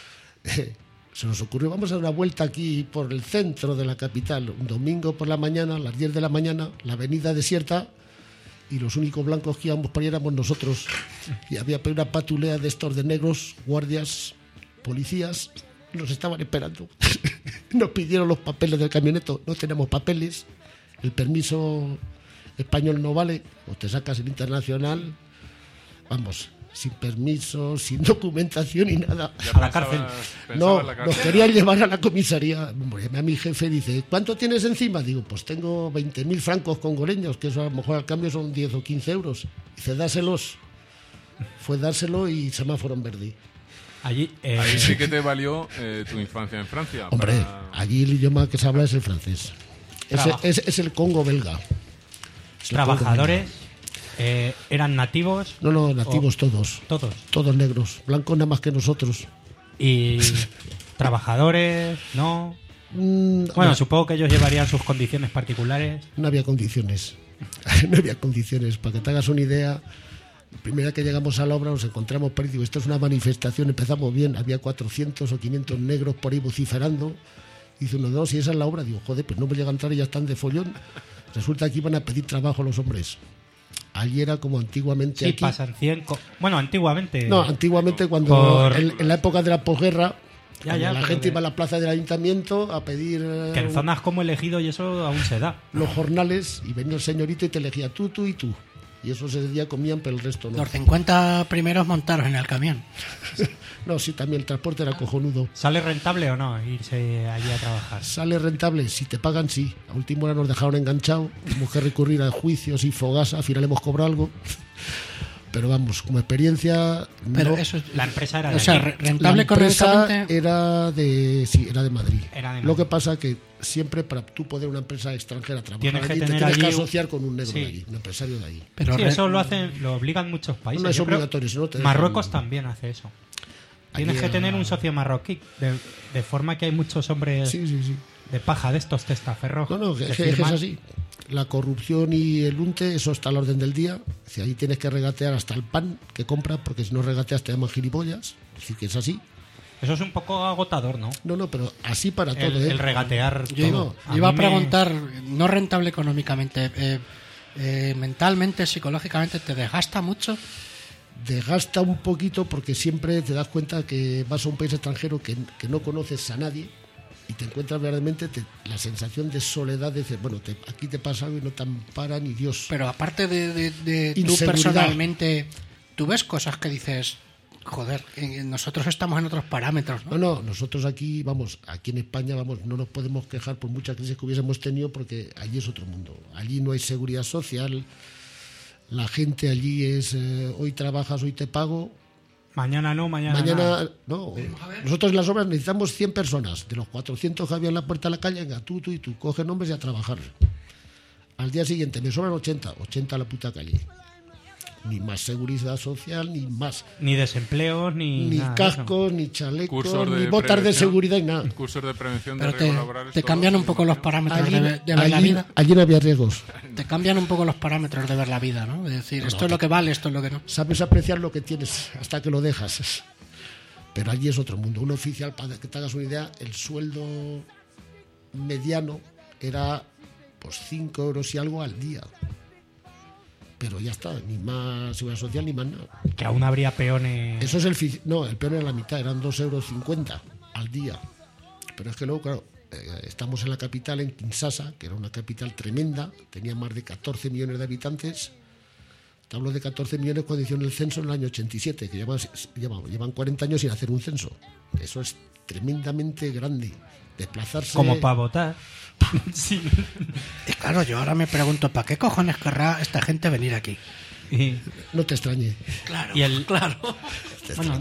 E: se nos ocurrió, vamos a dar una vuelta aquí por el centro de la capital. Un domingo por la mañana, a las 10 de la mañana, la avenida desierta, y los únicos blancos que íbamos para allá éramos nosotros. Y había una patulea de estos de negros, guardias, policías, nos estaban esperando. Nos pidieron los papeles del camioneto, no tenemos papeles. El permiso español no vale, o te sacas el internacional, vamos, sin permiso, sin documentación y nada.
C: A la cárcel.
E: No,
D: En la
E: nos
D: cárcel.
E: querían llevar a la comisaría. Hombre, a mi jefe dice, ¿cuánto tienes encima? Digo, pues tengo 20.000 francos congoleños, que eso a lo mejor al cambio son 10 o 15 euros. Dice, dáselos. Fue dárselo y semáforo en verde.
C: Allí,
D: Ahí sí que te valió tu infancia en Francia.
E: Hombre,
D: para-
E: allí el idioma que se habla es el francés. Es el Congo belga. Es el Congo
C: trabajadores eran nativos,
E: belga. No, nativos todos.
C: todos.
E: Todos negros. Blancos nada más que nosotros.
C: Y trabajadores, ¿no? Bueno,
E: No,
C: supongo que ellos llevarían sus condiciones particulares.
E: no había condiciones. No había condiciones. Para que te hagas una idea, la primera vez que llegamos a la obra nos encontramos perdidos. Esto es una manifestación, empezamos bien. Había 400 o 500 negros por ahí vociferando. Dice uno, no, si esa es la obra. Digo, joder, pues no me llega a entrar y ya están de follón. Resulta que iban a pedir trabajo los hombres. Allí era como antiguamente
C: Sí,
E: aquí.
C: pasan 100. Bueno, antiguamente.
E: No, antiguamente cuando
C: Por-
E: en la época de la posguerra,
C: Ya,
E: cuando la
C: pero
E: gente
C: de-
E: iba a la plaza del ayuntamiento a pedir
C: Que en zonas como Elegido y eso aún se da.
E: los jornales y venía el señorito y te elegía tú y tú. Y eso ese día comían, pero el resto no.
F: Los 50 primeros montaron en el camión.
E: No, sí, también el transporte era cojonudo.
C: ¿Sale rentable o no irse allí a trabajar?
E: ¿Sale rentable? Si te pagan, sí. A última hora nos dejaron enganchados. Tuvimos que recurrir a juicios y fogasa. Al final hemos cobrado algo. Pero vamos, como experiencia...
F: Pero
E: no.
F: eso es...
C: La empresa era de
F: O sea,
C: allí.
F: rentable
E: La empresa
F: económicamente...
E: era de Madrid.
C: Era de
E: Lo
C: Madrid.
E: que pasa que siempre para tú poder una empresa extranjera trabajar
C: Tienes que
E: allí, te
C: tener
E: tienes que
C: allí un-
E: asociar con un negro
C: Sí.
E: de allí, un empresario de allí.
F: Pero
C: Sí,
F: re-
C: eso lo obligan muchos países.
E: No es
C: Yo creo-
E: obligatorio, si no te dejan-
C: Marruecos también hace eso. Tienes
E: Aquí
C: que
E: a-
C: tener un socio marroquí, de forma que hay muchos hombres
E: Sí, sí, sí.
C: de paja de estos testaferros.
E: No, no, que
C: que
E: es
C: firman.
E: así. La corrupción y el unte, eso está a la orden del día. Si ahí tienes que regatear hasta el pan que compras, porque si no regateas te llaman gilipollas. Así que es así.
C: Eso es un poco agotador, ¿no?
E: No, pero así para todo,
C: El regatear
F: Yo
C: todo.
F: iba a
C: mí
F: preguntar, no rentable económicamente, mentalmente, psicológicamente, ¿te desgasta mucho?
E: Desgasta un poquito porque siempre te das cuenta que vas a un país extranjero que no conoces a nadie y te encuentras verdaderamente la sensación de soledad de decir, bueno, aquí te pasa algo y no te ampara ni Dios.
F: Pero aparte de tú
E: Inseguridad.
F: personalmente, ¿tú ves cosas que dices, joder, nosotros estamos en otros parámetros, ¿no?
E: No, nosotros aquí, aquí en España, no nos podemos quejar por muchas crisis que hubiésemos tenido porque allí es otro mundo. Allí no hay seguridad social, la gente allí es, hoy trabajas, hoy te pago,
C: Mañana no, mañana nada.
E: no. Nosotros en las obras necesitamos 100 personas, de los 400 que había en la puerta de la calle, venga, tú y tú, coge nombres y a trabajar. Al día siguiente me sobran 80 a la puta calle. Ni más seguridad social, ni más...
C: Ni desempleos, ni nada de eso.
E: cascos, ni chalecos,
D: Cursos de
E: ni botas de
D: prevención.
E: seguridad y nada.
D: Cursos de prevención
F: Pero
D: de riesgos laborales.
F: te
D: todo,
F: cambian un
D: sí,
F: poco los
D: ¿no?
F: parámetros
E: Allí,
F: de ver la vida.
E: allí no había riesgos.
F: Te cambian un poco los parámetros de ver la vida, ¿no? Es decir, esto es lo que vale, esto es lo que no.
E: Sabes apreciar lo que tienes hasta que lo dejas. Pero allí es otro mundo. Un oficial, para que te hagas una idea, el sueldo mediano era pues 5 euros y algo al día. Pero ya está, ni más seguridad social ni más nada.
C: Que aún habría peones.
E: Eso es el peor era la mitad, eran 2,50 euros al día. Pero es que luego, claro, estamos en la capital, en Kinshasa, que era una capital tremenda, tenía más de 14 millones de habitantes. Te hablo de 14 millones cuando hicieron el censo en el año 87, que llevan 40 años sin hacer un censo. Eso es tremendamente grande. Desplazarse...
C: Como para votar. Sí.
F: Y claro, yo ahora me pregunto, ¿para qué cojones querrá esta gente venir aquí?
C: Y,
E: No te extrañe.
F: Claro,
C: y el...
F: claro.
C: Bueno,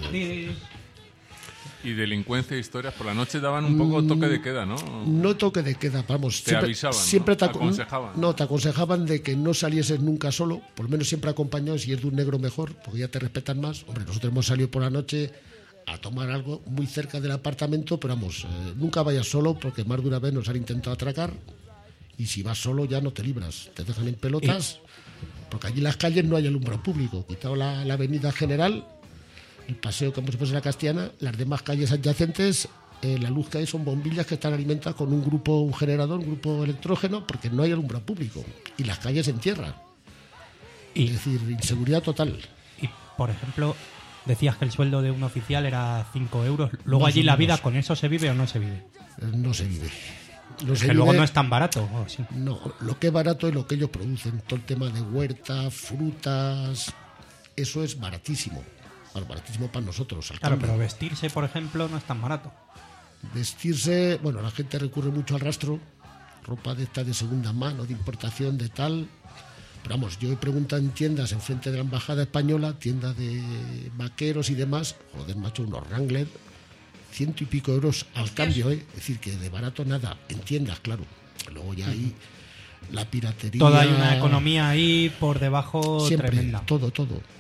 D: Y delincuencia e historias. Por la noche daban un poco toque de queda, ¿no?
E: No toque de queda, vamos.
D: Te avisaban, ¿no?
E: Siempre
D: Te aconsejaban.
E: No, te aconsejaban de que no salieses nunca solo, por lo menos siempre acompañado, si es de un negro mejor, porque ya te respetan más. Hombre, nosotros hemos salido por la noche a tomar algo muy cerca del apartamento, pero vamos, nunca vayas solo, porque más de una vez nos han intentado atracar, y si vas solo ya no te libras, te dejan en pelotas, porque allí en las calles no hay alumbrado público. Quitado la avenida General, el paseo como si fuese la Castellana, las demás calles adyacentes, la luz que hay son bombillas que están alimentadas con un generador, un grupo electrógeno, porque no hay alumbrado público, y las calles en tierra.
C: y,
E: Es decir, inseguridad total.
C: y, por ejemplo, decías que el sueldo de un oficial era 5 euros. Luego
E: Más
C: allí
E: o
C: la
E: menos.
C: vida, ¿con eso se vive o no se vive?
E: No se vive. No se
C: Que luego
E: vive.
C: no es tan barato. ¿o sí?
E: No, lo que es barato es lo que ellos producen. Todo el tema de huertas, frutas, eso es baratísimo. Bueno, baratísimo para nosotros, al
C: Claro,
E: cambio.
C: pero vestirse, por ejemplo, no es tan barato.
E: Vestirse, bueno, la gente recurre mucho al rastro, ropa de esta de segunda mano, de importación, de tal. Pero vamos, yo he preguntado en tiendas enfrente de la embajada española, tiendas de vaqueros y demás, joder, macho, unos Wrangler, 100 y pico euros al cambio, ¿eh? Es decir, que de barato nada, en tiendas, claro. Luego ya hay la piratería.
C: Toda hay una economía ahí por debajo
E: Siempre,
C: tremenda.
E: todo.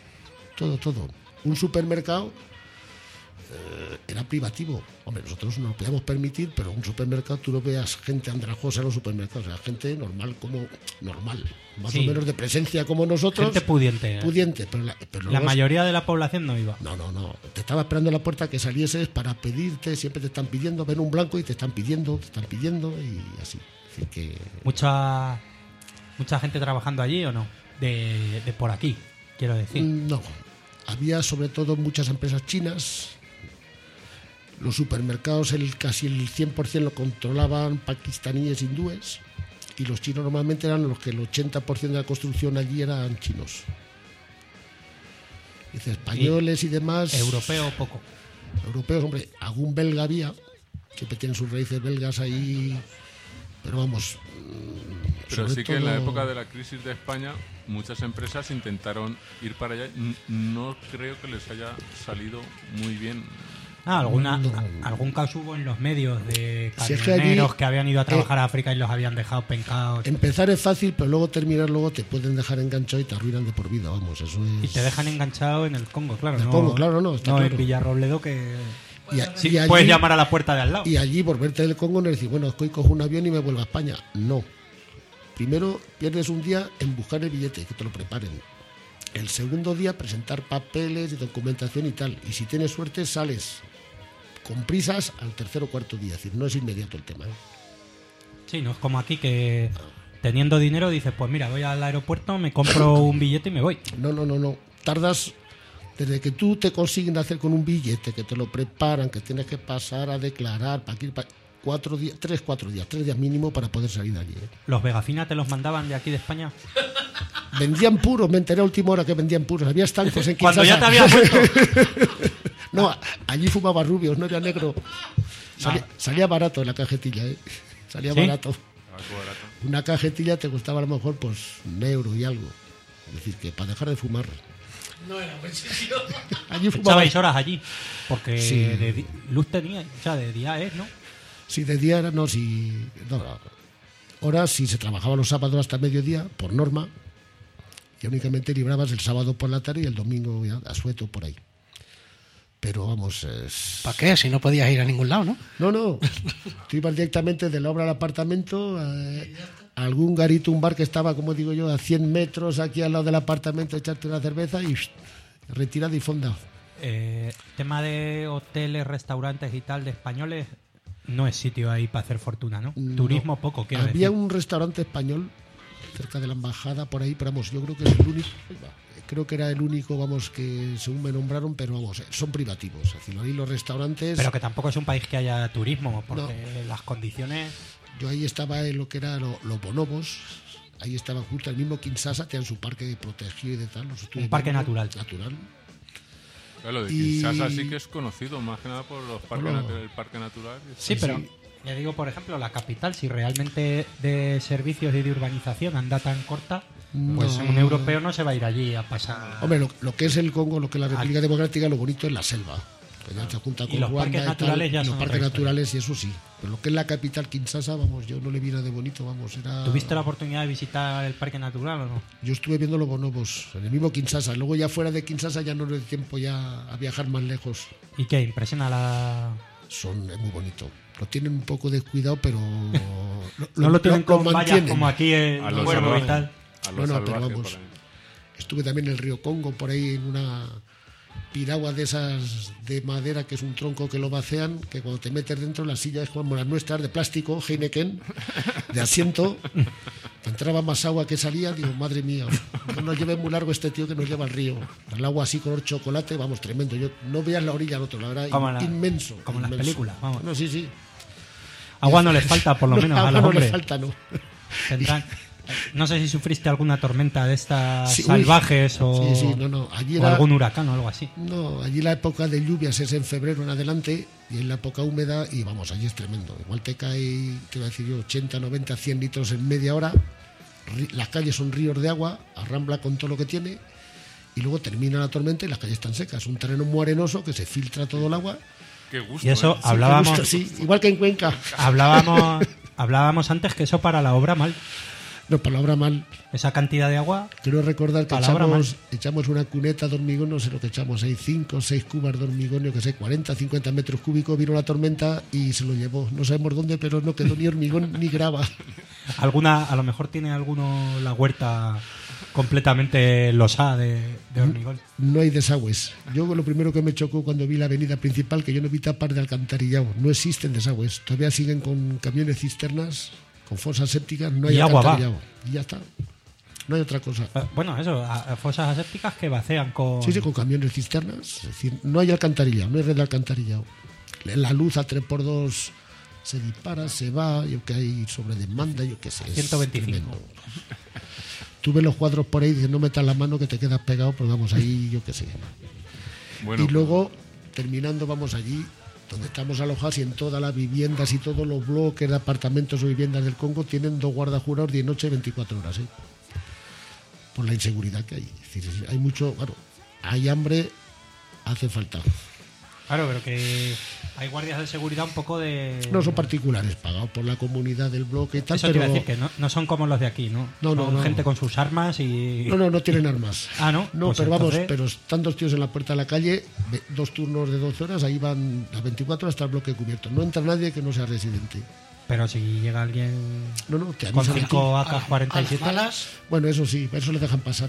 E: Un supermercado era privativo. Hombre, nosotros no lo podíamos permitir, pero un supermercado, tú no veas gente andrajosa en los supermercados, o sea, gente normal, más
C: Sí.
E: o menos de presencia como nosotros.
C: Gente pudiente.
E: Pudiente, pero
C: La
E: luego-
C: mayoría de la población no iba.
E: No. Te estaba esperando en la puerta que salieses para pedirte, siempre te están pidiendo, ven un blanco y te están pidiendo y así. Así que
C: Mucha gente trabajando allí o no. De por aquí, quiero decir.
E: no. Había sobre todo muchas empresas chinas. Los supermercados casi el 100% lo controlaban pakistaníes, hindúes. Y los chinos normalmente eran los que el 80% de la construcción allí eran chinos. Dice, españoles y demás.
C: Europeo poco.
E: Europeos, hombre, algún belga había. Siempre tienen sus raíces belgas ahí. Pero vamos.
D: Pero
E: sobre
D: sí que en la
E: todo-
D: época de la crisis de España muchas empresas intentaron ir para allá. No creo que les haya salido muy bien.
C: Algún caso hubo en los medios de
E: Si es que
C: camioneros
E: allí,
C: que habían ido a trabajar a África y los habían dejado pencados.
E: Empezar es fácil, pero luego terminar, luego te pueden dejar enganchado y te arruinan de por vida, vamos, eso es...
C: Y te dejan enganchado en el Congo, claro.
E: En el Congo, claro, no, está
C: no
E: claro.
C: en Villarrobledo que...
E: Y
C: Sí,
E: allí-
C: puedes llamar a la puerta de al lado.
E: Y allí, por verte del Congo, no decir, bueno, es que hoy cojo un avión y me vuelvo a España. No. Primero pierdes un día en buscar el billete, que te lo preparen. El segundo día presentar papeles de documentación y tal. Y si tienes suerte, sales con prisas al tercer o cuarto día. Es decir, no es inmediato el tema, ¿eh?
C: Sí, no es como aquí que teniendo dinero dices, pues mira, voy al aeropuerto, me compro un billete y me voy.
E: No. Tardas desde que tú te consiguen hacer con un billete, que te lo preparan, que tienes que pasar a declarar, para ir 4 días, 3 días mínimo para poder salir de allí, ¿eh?
C: ¿Los Vegafina te los mandaban de aquí de España?
E: Vendían puros, me enteré a última hora que vendían puros. Había estancos en
C: Cuando
E: Kinshasa.
C: ya te había vuelto.
E: No, allí fumaba rubios, no era negro. Salía barato en la cajetilla, ¿eh? Salía
C: ¿Sí?
E: barato.
D: Algo barato.
E: Una cajetilla te costaba a lo mejor pues €1 y algo. Es decir, que para dejar de fumar.
F: No era buen sitio.
E: Allí fumaba.
C: Echabais horas allí. Porque
E: Sí.
C: luz tenía, o sea, de día es, ¿no?
E: Si de día era, no, si. No, horas, si se trabajaba los sábados hasta mediodía, por norma, y únicamente librabas el sábado por la tarde y el domingo ya, a sueto por ahí. Pero vamos,
F: ¿Para qué? Si no podías ir a ningún lado, ¿no?
E: No. Tú ibas directamente de la obra al apartamento, a algún garito, un bar que estaba, como digo yo, a 100 metros aquí al lado del apartamento, echarte una cerveza y retirada y fonda.
C: Tema de hoteles, restaurantes y tal de españoles, no es sitio ahí para hacer fortuna, ¿no?
E: No.
C: Turismo poco, quiero
E: Había
C: decir.
E: un restaurante español cerca de la embajada por ahí, pero vamos, yo creo que es el único. Creo que era el único, vamos, que según me nombraron, pero vamos, son privativos. Es decir, ahí los restaurantes.
C: Pero que tampoco es un país que haya turismo, porque las condiciones...
E: Yo ahí estaba en lo que era los bonobos. Ahí estaba justo el mismo Kinshasa, tenían su parque protegido y de tal. los estuve
C: Un parque
E: viendo.
C: natural.
D: Claro, lo de
E: Y-
D: Kinshasa sí que es conocido, más que nada por los parques
E: Bueno.
D: el parque natural.
C: Sí, pero ya digo, por ejemplo, la capital, si realmente de servicios y de urbanización anda tan corta, Pues
E: No.
C: un europeo no se va a ir allí a pasar.
E: Hombre, lo que es el Congo, lo que es la República Democrática, lo bonito es la selva. Que ya se junta con
C: Y los
E: Ruanda
C: parques
E: y tal,
C: naturales ya
E: y los
C: son
E: parques
C: otra historia.
E: naturales y eso sí. Pero lo que es la capital Kinshasa, vamos, yo no le vi nada de bonito, vamos, era...
C: ¿Tuviste la oportunidad de visitar el parque natural o no?
E: Yo estuve viendo los bonobos en el mismo Kinshasa. Luego ya fuera de Kinshasa ya no le doy tiempo ya a viajar más lejos.
C: ¿Y qué? ¿Impresiona la...?
E: Es muy bonito. Lo tienen un poco descuidado, pero...
C: No lo tienen con vallas
E: mantienen.
C: como aquí en
D: A los
C: Cuervo y
D: salvajes.
C: tal.
D: A los
E: No, pero
D: salvajes,
E: vamos.
D: por ahí.
E: Estuve también en el río Congo, por ahí en una piragua de esas de madera, que es un tronco que lo vacean, que cuando te metes dentro la silla es como las nuestras, de plástico, Heineken, de asiento. Entraba más agua que salía, digo, madre mía, no nos lleve muy largo este tío que nos lleva al río. El agua así color chocolate, vamos, tremendo. Yo no veas la orilla al otro, la verdad, inmenso.
C: como en las
E: inmenso.
C: películas, vamos.
E: No, sí, sí.
C: Agua no les falta, por lo menos, a
E: agua
C: los
E: no
C: hombres.
E: le falta, no.
C: Tendrán- No sé si sufriste alguna tormenta de estas
E: Sí, uy.
C: salvajes o,
E: Sí, sí, no. Allí
C: o
E: era...
C: algún huracán o algo así.
E: No, allí la época de lluvias es en febrero en adelante y en la época húmeda, y vamos, allí es tremendo. Igual te cae, te voy a decir yo, 80, 90, 100 litros en media hora. Las calles son ríos de agua, arrambla con todo lo que tiene, y luego termina la tormenta y las calles están secas. Un terreno muy arenoso que se filtra todo el agua.
D: Qué gusto.
C: Y eso
D: ¿eh?
C: hablábamos,
E: Sí, igual que en Cuenca.
C: hablábamos antes que eso para la obra mal.
E: No, palabra mal.
C: Esa cantidad de agua,
E: Quiero recordar que
C: Palabra
E: echamos una cuneta de hormigón, no sé lo que echamos ahí, 5 o 6 cubas de hormigón, yo que sé, 40, 50 metros cúbicos, vino la tormenta y se lo llevó. No sabemos dónde, pero no quedó ni hormigón ni grava.
C: a lo mejor tiene alguno la huerta completamente losada de hormigón.
E: No hay desagües. Yo lo primero que me chocó cuando vi la avenida principal, que yo no vi tapar de alcantarillado. No existen desagües. Todavía siguen con camiones cisternas, con fosas sépticas, no hay
C: Y agua va.
E: alcantarillado. Y ya está. No hay otra cosa.
C: Bueno, eso, a fosas asépticas que vacían con...
E: Sí, con camiones cisternas. Es decir, no hay alcantarillado, no hay red de alcantarillado. La luz a 3x2 se dispara, se va, yo que hay sobre demanda, yo qué sé. es
C: 125.
E: tremendo. Tú ves los cuadros por ahí y dices, no metas la mano que te quedas pegado, pero vamos ahí, yo qué sé.
D: Bueno,
E: Y luego, terminando, vamos allí, donde estamos alojados, y en todas las viviendas y todos los bloques de apartamentos o viviendas del Congo tienen 2 guardajurados de noche 24 horas, ¿eh? Por la inseguridad que hay. Es decir, hay mucho, claro, hay hambre, hace falta.
C: Claro, pero que hay guardias de seguridad un poco de...
E: No son particulares, pagados por la comunidad del bloque y tal,
C: Eso te
E: pero
C: iba a decir, que no son como los de aquí, ¿no?
E: No,
C: Son
E: no.
C: gente con sus armas y...
E: no tienen armas.
C: Ah, ¿no?
E: No,
C: Pues
E: pero vamos,
C: entonces-
E: pero están 2 tíos en la puerta de la calle, 2 turnos de 12 horas, ahí van las 24 horas hasta el bloque cubierto. No entra nadie que no sea residente.
C: Pero si llega alguien
E: No, te
C: con
E: avisan.
C: 5
F: A las
C: AK-47...
F: malas,
E: Bueno, eso sí, eso le dejan pasar.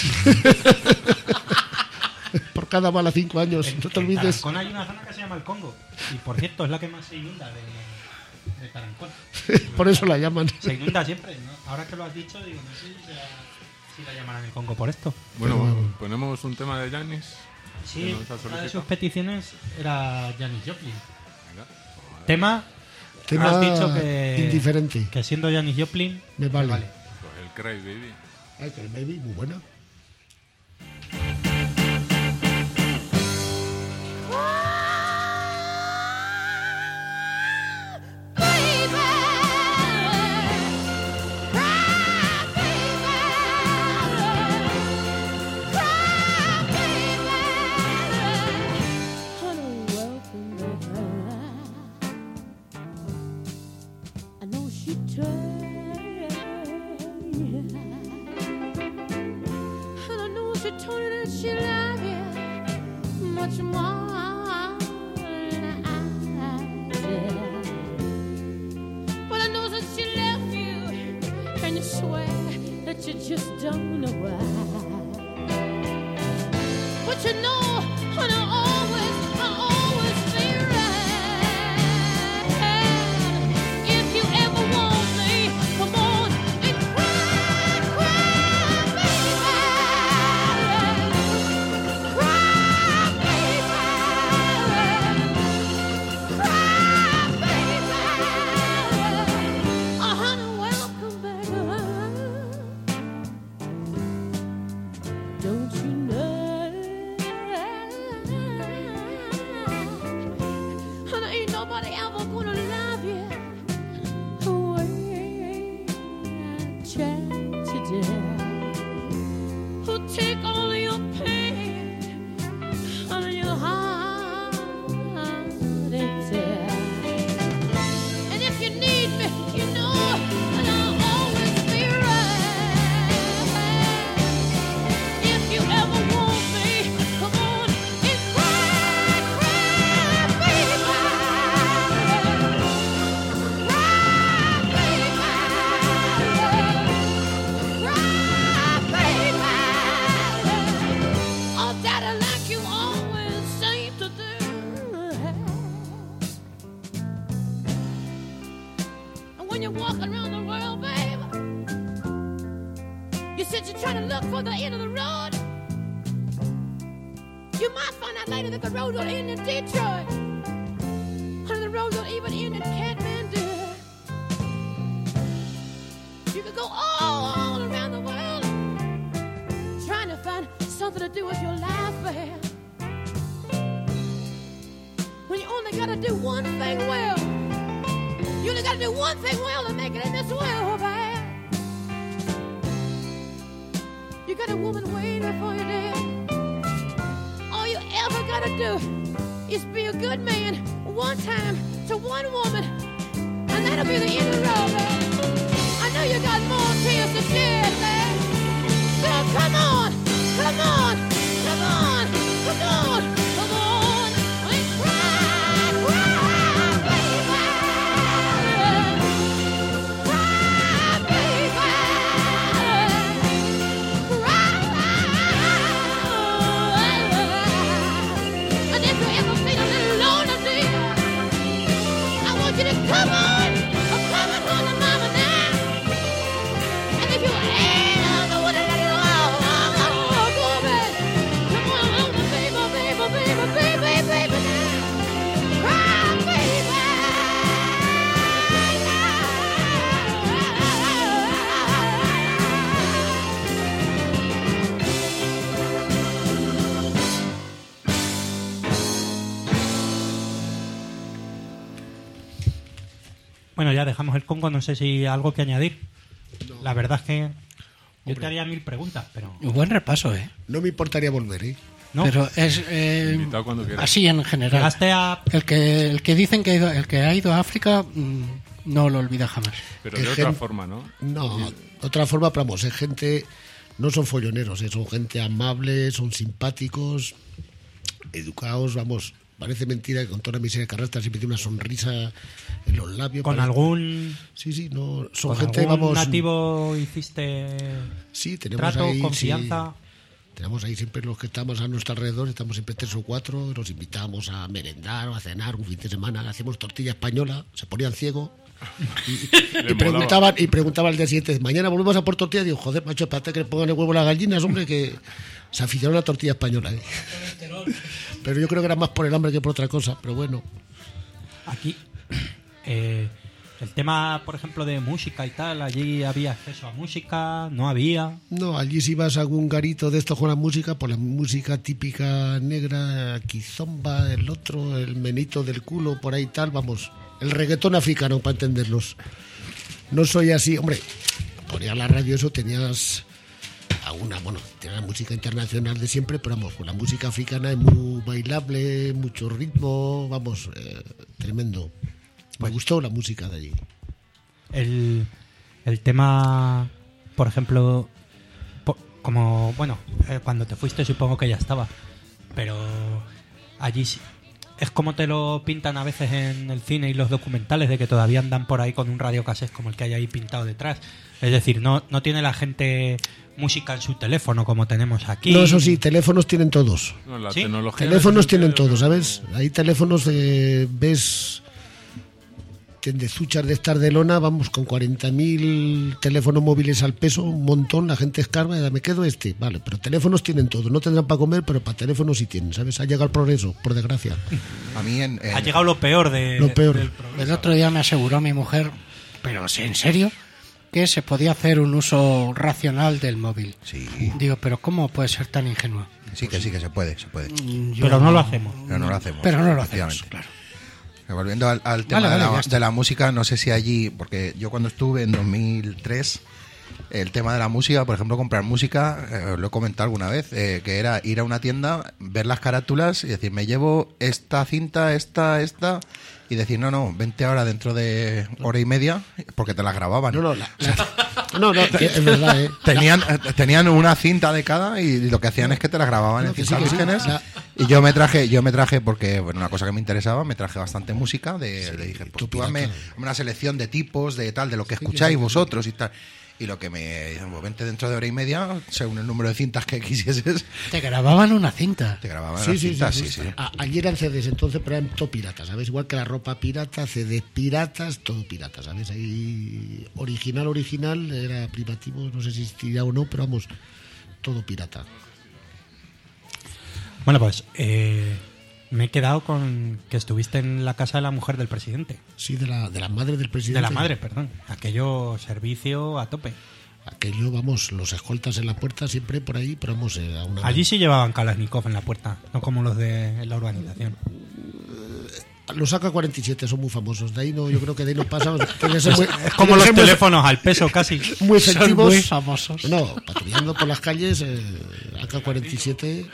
E: Por cada bala 5 años, no te
C: En
E: olvides.
C: Tarancón hay una zona que se llama el Congo. Y por cierto, es la que más se inunda de Tarancón.
E: Por eso la llaman.
C: Se inunda siempre, ¿no? Ahora que lo has dicho, digo, no sé si la llamarán el Congo por esto.
D: bueno, ponemos un tema de Janis.
C: Sí,
D: Que nos ha
C: una de
D: solicitado.
C: sus peticiones era Janis Joplin.
D: Venga.
C: Tema,
E: Tema
C: has dicho que,
E: indiferente.
C: que siendo Janis Joplin,
E: Me vale.
D: Pues el Cry Baby.
E: Ay, que el baby, muy buena.
H: She love you much more than I did. But I know that she left you, and you swear that you just don't know why. But you know, and I always be right. If you ever want me, come on and cry, cry, baby. Cry, baby. Cry, baby. Oh, honey, welcome back. Don't you know? said you're trying to look for the end of the road. You might find out later that the road don't end in Detroit. Honey, the road don't even end in Kathmandu. You could go all around the world trying to find something to do with your life, man. When you only gotta do one thing well. You only gotta do one thing well to make it in this world, man. You got a woman waiting for you there. All you ever gotta do is be a good man one time to one woman, and that'll be the end of the road, man. I know you got more tears to shed, man. So come on, come on, come on, come on, come on, and cry, cry, baby, cry, baby, cry. And if you ever feel a little lonely, dear, I want you to come on, come on home to mama now. And if you ever want to let it all go, baby, come on home to baby, baby, baby, baby, baby now. Cry, baby.
C: Bueno, ya dejamos el Congo, no sé si algo que añadir. La verdad es que yo te haría 1000 preguntas, pero...
F: Un buen repaso, ¿eh?
E: No me importaría volver, ¿eh?
C: ¿no?
F: Pero es
D: Invitado cuando quieras.
F: así en general.
C: Llegaste a...
F: El que dicen que el que ha ido a África no lo olvida jamás.
D: Pero de
E: Es
D: otra
E: gen-
D: forma, ¿no?
E: No, de otra forma, pero vamos, es gente, no son folloneros, son gente amable, son simpáticos, educados, vamos, parece mentira que con toda la miseria que arrastra siempre tiene una sonrisa en los labios.
C: ¿Con
E: parece-
C: algún,
E: Sí, sí, no, son
C: con
E: gente,
C: algún
E: vamos...
C: nativo hiciste
E: Sí, tenemos
C: trato,
E: ahí...
C: confianza?
E: Sí, tenemos ahí siempre los que estamos a nuestro alrededor, estamos siempre 3 o 4, los invitamos a merendar o a cenar un fin de semana, hacemos tortilla española, se ponían ciegos.
D: Le
E: Y preguntaban al día siguiente, mañana volvemos a por tortilla. Digo, joder, macho, espérate que le pongan el huevo a las gallinas, hombre, que se aficionaron a la tortilla española. ¿Eh? Pero yo creo que era más por el hambre que por otra cosa, pero bueno.
C: Aquí, el tema, por ejemplo, de música y tal, allí había acceso a música, no había...
E: No, allí si vas a algún garito de estos con la música, pues la música típica negra, quizomba, el otro, el menito del culo, por ahí tal, vamos, el reggaetón africano, para entenderlos. No soy así, hombre, ponías la radio, eso tenías alguna, bueno, tenías la música internacional de siempre, pero vamos, con la música africana es muy bailable, mucho ritmo, vamos, tremendo. Me gustó la música de allí.
C: El tema, por ejemplo, como, bueno, cuando te fuiste supongo que ya estaba, pero allí es como te lo pintan a veces en el cine y los documentales, de que todavía andan por ahí con un radiocassette como el que hay ahí pintado detrás. Es decir, no tiene la gente música en su teléfono como tenemos aquí.
E: No, eso sí, teléfonos tienen todos.
D: No, la
C: ¿Sí?
D: tecnología
E: Teléfonos
D: en ese
E: tienen
D: sentido,
E: todos,
D: no-
E: ¿sabes? Hay teléfonos de... ves... de zuchas de estar de lona, vamos, con 40.000 teléfonos móviles al peso, un montón, la gente escarba y me quedo este. Vale, pero teléfonos tienen todos, no tendrán para comer, pero para teléfonos sí tienen, ¿sabes? Ha llegado el progreso, por desgracia.
I: A mí
C: Ha llegado lo peor de...
E: Lo peor.
C: del programa.
F: El otro día me aseguró mi mujer, pero ¿en serio? Que se podía hacer un uso racional del móvil.
I: Sí,
F: Digo, pero ¿cómo puede ser tan ingenuo?
I: sí que se puede.
C: Pero no lo hacemos.
I: Pero no lo hacemos.
F: Pero no lo hacemos,
I: efectivamente.
F: claro.
I: Volviendo al tema
F: Vale,
I: de,
F: ya
I: la,
F: está.
I: de la música, no sé si allí, porque yo cuando estuve en 2003, el tema de la música, por ejemplo, comprar música, lo he comentado alguna vez, que era ir a una tienda, ver las carátulas y decir, me llevo esta cinta, esta, y decir, no, vente ahora dentro de hora y media, porque te las grababan.
E: No, es verdad, ¿eh?
I: Tenían una cinta de cada y lo que hacían es que te la grababan
E: No,
I: en
E: que
I: cintas
E: sí, que sí.
I: vírgenes.
E: La-
I: Y yo me traje porque, bueno, una cosa que me interesaba, me traje bastante música. Le dije, pues tú hazme una selección de tipos, de tal, de lo que escucháis vosotros y tal. Y lo que me dicen, pues vente dentro de hora y media, según el número de cintas que quisieses,
F: Te grababan una cinta.
I: te grababan
E: Sí,
I: las
E: sí,
I: cintas.
E: sí,
I: Sí,
E: sí.
I: sí.
E: Allí eran CDs, entonces, pero eran todo piratas, ¿sabes? Igual que la ropa pirata, CDs piratas, todo pirata, ¿sabes? Ahí original, era privativo, no sé si existiría o no, pero vamos, todo pirata.
C: Bueno, pues me he quedado con que estuviste en la casa de la mujer del presidente.
E: Sí, de la madre del presidente.
C: De la madre, perdón. Aquello servicio a tope.
E: Aquello, vamos, los escoltas en la puerta siempre por ahí, pero vamos, a una...
C: Allí sí llevaban Kalashnikov en la puerta, no como los de la urbanización.
E: Los AK-47 son muy famosos, de ahí no, yo creo que de ahí no pasa.
C: Es como los teléfonos al peso casi.
E: Muy
F: Son
E: efectivos.
F: muy famosos.
E: No, patrullando por las calles, AK-47.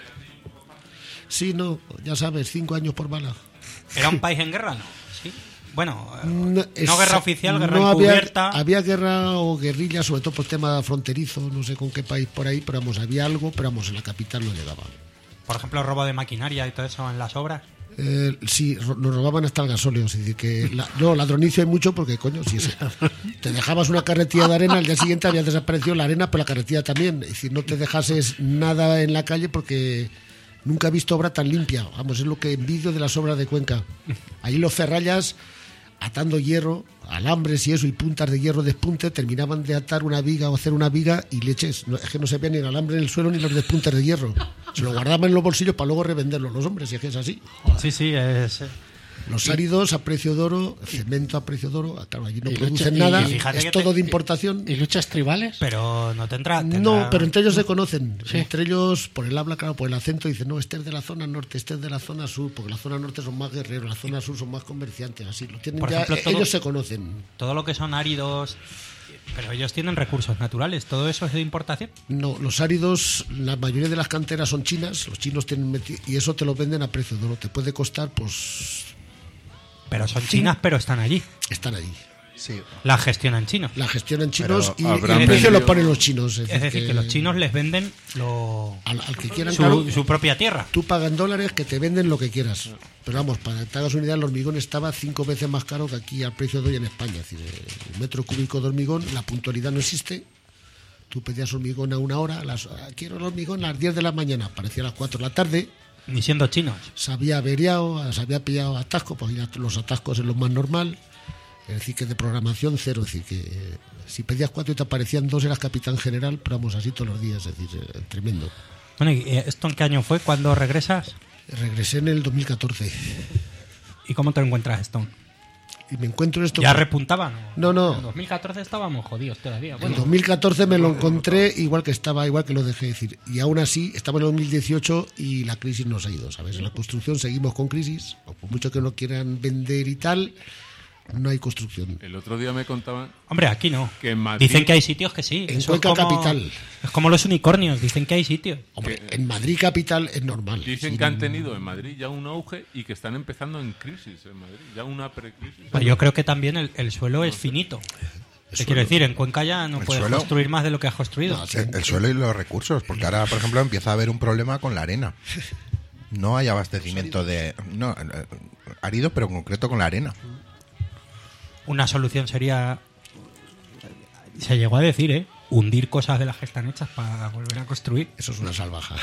E: Sí, no, ya sabes, 5 años por bala.
C: ¿Era un país en guerra? No. Sí. Bueno,
E: No,
C: no guerra oficial, guerra
E: no
C: encubierta.
E: había guerra o guerrilla, sobre todo por tema fronterizo, no sé con qué país por ahí, pero vamos, había algo, pero vamos, en la capital no llegaba.
C: Por ejemplo, robo de maquinaria y todo eso en las obras.
E: Sí, nos robaban hasta el gasóleo, es decir, que no, ladronicio hay mucho porque, coño, si te dejabas una carretilla de arena, al día siguiente había desaparecido la arena, pero la carretilla también, es decir, no te dejases nada en la calle porque nunca he visto obra tan limpia, vamos, es lo que envidio de las obras de Cuenca. Ahí los ferrallas atando hierro, alambres y eso, y puntas de hierro despunte, terminaban de atar una viga o hacer una viga y leches. Es que no se veía ni el alambre en el suelo ni los despuntes de hierro. Se lo guardaban en los bolsillos para luego revenderlo los hombres, y es que es así.
C: Sí, es...
E: Los áridos a precio de oro, cemento a precio de oro, claro, allí no
F: Y
E: producen
F: lucha-
E: nada,
F: y
C: fíjate
E: es
C: que
E: todo de importación.
F: ¿Y luchas tribales?
C: Pero no tendrá...
E: No, pero entre ellos se conocen.
F: Sí.
E: Entre ellos, por el habla, claro, por el acento, dicen, no, este es de la zona norte, este es de la zona sur, porque la zona norte son más guerreros, la zona sur son más comerciantes, así. Lo tienen
C: Por
E: ya,
C: ejemplo, todo-
E: ellos se conocen.
C: Todo lo que son áridos... Pero ellos tienen recursos naturales. ¿Todo eso es de importación?
E: No, los áridos, la mayoría de las canteras son chinas, los chinos tienen y eso te lo venden a precio de oro. Te puede costar, pues,
C: Pero son chinas, pero están allí.
E: están ahí.
I: Sí.
C: La gestionan chinos.
E: La gestionan chinos
D: Pero
E: y
D: habrán
E: el precio
D: vendido-
E: lo ponen los chinos.
C: Es decir, que los chinos les venden
E: al que quieran, claro,
C: su propia tierra.
E: tú pagas en dólares que te venden lo que quieras. Pero vamos, para que te hagas una idea, el hormigón estaba 5 veces más caro que aquí al precio de hoy en España. Es decir, el metro cúbico de hormigón, la puntualidad no existe. Tú pedías hormigón a una hora, quiero el hormigón a las 10 de la mañana, aparecía a las 4 de la tarde,
C: Ni siendo chinos.
E: se había averiado, se había pillado atasco, pues ya los atascos es lo más normal. Es decir, que de programación cero, es decir, que si pedías 4 y te aparecían 2 eras capitán general, pero vamos, así todos los días, es decir, tremendo.
C: Bueno, ¿y esto en qué año fue? ¿Cuándo regresas?
E: Regresé en el 2014
C: ¿Y cómo te encuentras, Stone?
E: y me encuentro esto.
C: ¿Ya repuntaban?
E: No.
C: En 2014 estábamos jodidos todavía.
E: En
C: Bueno,
E: 2014 me lo encontré igual que estaba, igual que lo dejé decir. Y aún así, estamos en el 2018 y la crisis nos ha ido, ¿sabes? En la construcción seguimos con crisis, o por mucho que no quieran vender y tal, no hay construcción.
D: El otro día me contaban
C: hombre, aquí no.
D: que en Madrid,
C: Dicen que hay sitios que sí.
E: En
C: Eso es
E: Cuenca
C: como-
E: capital.
C: Es como los unicornios. Dicen que hay sitios.
E: Hombre, en Madrid capital es normal.
D: dicen
E: Sí,
D: que han tenido en Madrid ya un auge y que están empezando en crisis en Madrid, ya una precrisis.
C: Pues yo creo que también el suelo es finito. Te quiero decir, en Cuenca ya no
I: ¿El
C: puedes
I: suelo?
C: construir más de lo que has construido.
E: No, sí.
I: El suelo y los recursos, porque ahora, por ejemplo, empieza a haber un problema con la arena. No hay abastecimiento de... No, árido, pero en concreto con la arena.
C: Una solución sería... Se llegó a decir, hundir cosas de las que están hechas para volver a construir.
E: Eso es una salvaja.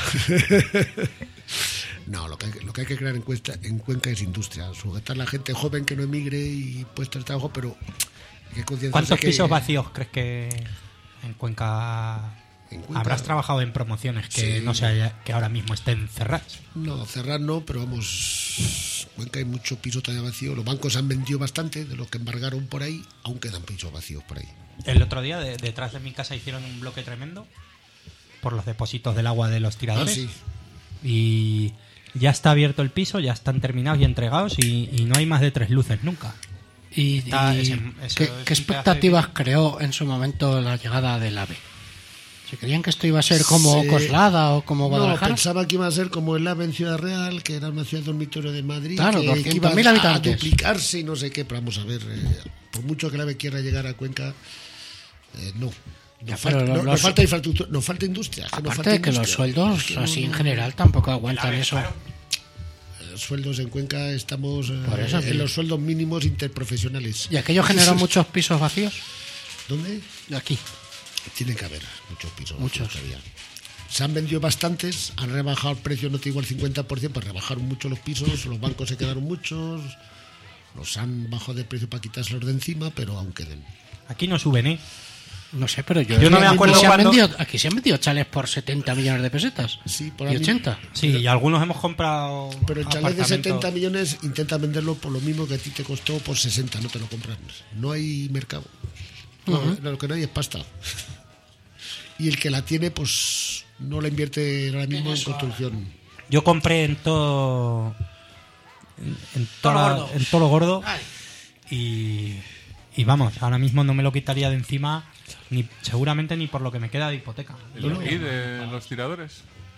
E: No, lo que hay que crear en Cuenca es industria. Sujetar a la gente joven que no emigre y puestos de trabajo, pero hay que concienciarse
C: ¿Cuántos
E: que-
C: pisos vacíos crees que en Cuenca
E: En Cuenca-
C: habrás trabajado en promociones que
E: Sí.
C: no sé que ahora mismo estén cerradas?
E: No, cerrar no, pero vamos, Cuenca hay mucho piso todavía vacío. Los bancos han vendido bastante de los que embargaron por ahí, aún quedan pisos vacíos por ahí.
C: El otro día detrás de mi casa hicieron un bloque tremendo por los depósitos del agua de los tiradores.
E: sí.
C: Y ya está abierto el piso, ya están terminados y entregados y no hay más de 3 luces nunca.
F: ¿Y,
C: Está-
F: y
C: ese- eso
F: qué,
C: es
F: qué
C: un pedazo
F: expectativas creó en su momento la llegada del AVE? ¿Se creían que esto iba a ser como
E: Sí.
F: Coslada o como
E: No,
F: Guadalajara?
E: pensaba que iba a ser como el AVE en Ciudad Real, que era una ciudad dormitorio de Madrid,
F: Claro,
E: que
F: 200.000
E: iba a
F: habitantes.
E: duplicarse y no sé qué, pero vamos a ver, por mucho que el AVE quiera llegar a Cuenca, no.
F: Ya,
E: Nos
F: pero
E: falta,
F: los-
E: nos falta infraestructura, nos falta industria. que nos
F: Aparte
E: falta
F: de que los
E: industria.
F: sueldos,
E: Es que no-
F: así en general, tampoco aguantan eso.
E: Los sueldos en Cuenca estamos
F: Por eso, sí.
E: en los sueldos mínimos interprofesionales.
F: ¿Y aquello generó muchos pisos vacíos?
E: ¿Dónde?
F: Aquí.
E: Tiene que haber muchos pisos.
F: Muchos.
E: Todavía. Se han vendido bastantes, han rebajado el precio, no te digo el 50%, pues rebajaron mucho los pisos, los bancos se quedaron muchos, los han bajado de precio para quitárselos de encima, pero aún queden.
C: Aquí no suben, ¿eh?
F: No sé, pero
C: Yo no me acuerdo cuando...
F: Aquí se han vendido chales por 70 millones de pesetas.
E: Sí, por
F: y
E: ahí.
F: 80.
C: Sí, y algunos hemos comprado.
E: Pero el chalet de
C: apartamentos.
E: 70 millones intenta venderlo por lo mismo que a ti te costó por 60, no te lo compran. No hay mercado. No, lo que no hay es pasta. Y el que la tiene, pues no la invierte ahora mismo en construcción.
C: Yo compré en todo. En todo lo gordo. Y vamos, ahora mismo no me lo quitaría de encima, ni seguramente ni por lo que me queda de hipoteca.
D: ¿El aquí de los tiradores?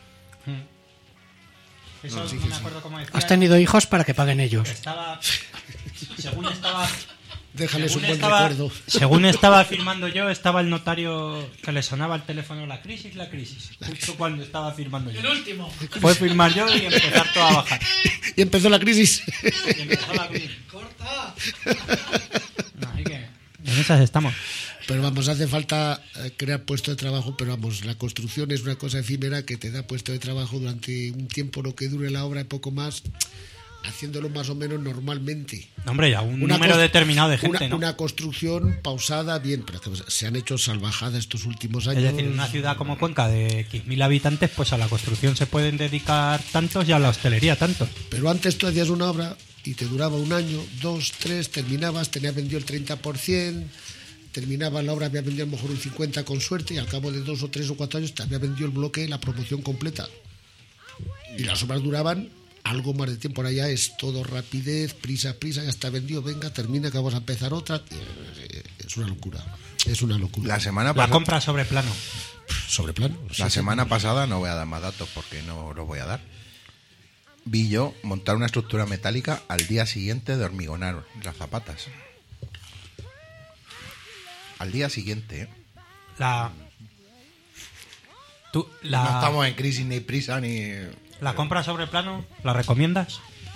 C: Eso no me acuerdo cómo decía.
F: Has tenido hijos para que paguen ellos.
C: Estaba. Según estaba.
E: Déjales un
C: Según
E: buen
C: estaba-
E: recuerdo.
C: Según estaba firmando yo, estaba el notario que le sonaba el teléfono, la crisis. Justo cuando estaba firmando yo. El último. Fue firmar yo y empezar todo a bajar.
E: Y empezó la crisis.
C: Y empezó la crisis. ¡Corta! Así que en esas estamos.
E: Pero vamos, hace falta crear puestos de trabajo, pero vamos, la construcción es una cosa efímera que te da puesto de trabajo durante un tiempo, lo que dure la obra y poco más, haciéndolo más o menos normalmente.
C: No, hombre, ya un
E: Una
C: número
E: cos-
C: determinado de gente,
E: una,
C: ¿no?
E: una construcción pausada, bien, pero que se han hecho salvajadas estos últimos
C: Es
E: años.
C: decir, en una ciudad como Cuenca de X mil habitantes, pues a la construcción se pueden dedicar tantos y a la hostelería tantos.
E: Pero antes tú hacías una obra y te duraba un año, 2, 3, terminabas, tenías vendido el 30%, terminaba la obra, había vendido a lo mejor un 50% con suerte y al cabo de 2 o 3 o 4 años te había vendido el bloque, la promoción completa. Y las obras duraban algo más de tiempo. Ahora ya es todo rapidez, prisa, ya está vendido, venga, termina, que vamos a empezar otra. Es una locura. Es una locura.
I: La semana
C: La
I: pasada...
C: compra sobre plano.
E: Sobre plano.
I: La semana pasada, no voy a dar más datos porque no los voy a dar, vi yo montar una estructura metálica al día siguiente de hormigonar las zapatas. Al día siguiente, ¿eh?
C: No
I: No estamos en crisis ni prisa ni...
C: ¿La compra sobre plano la recomiendas?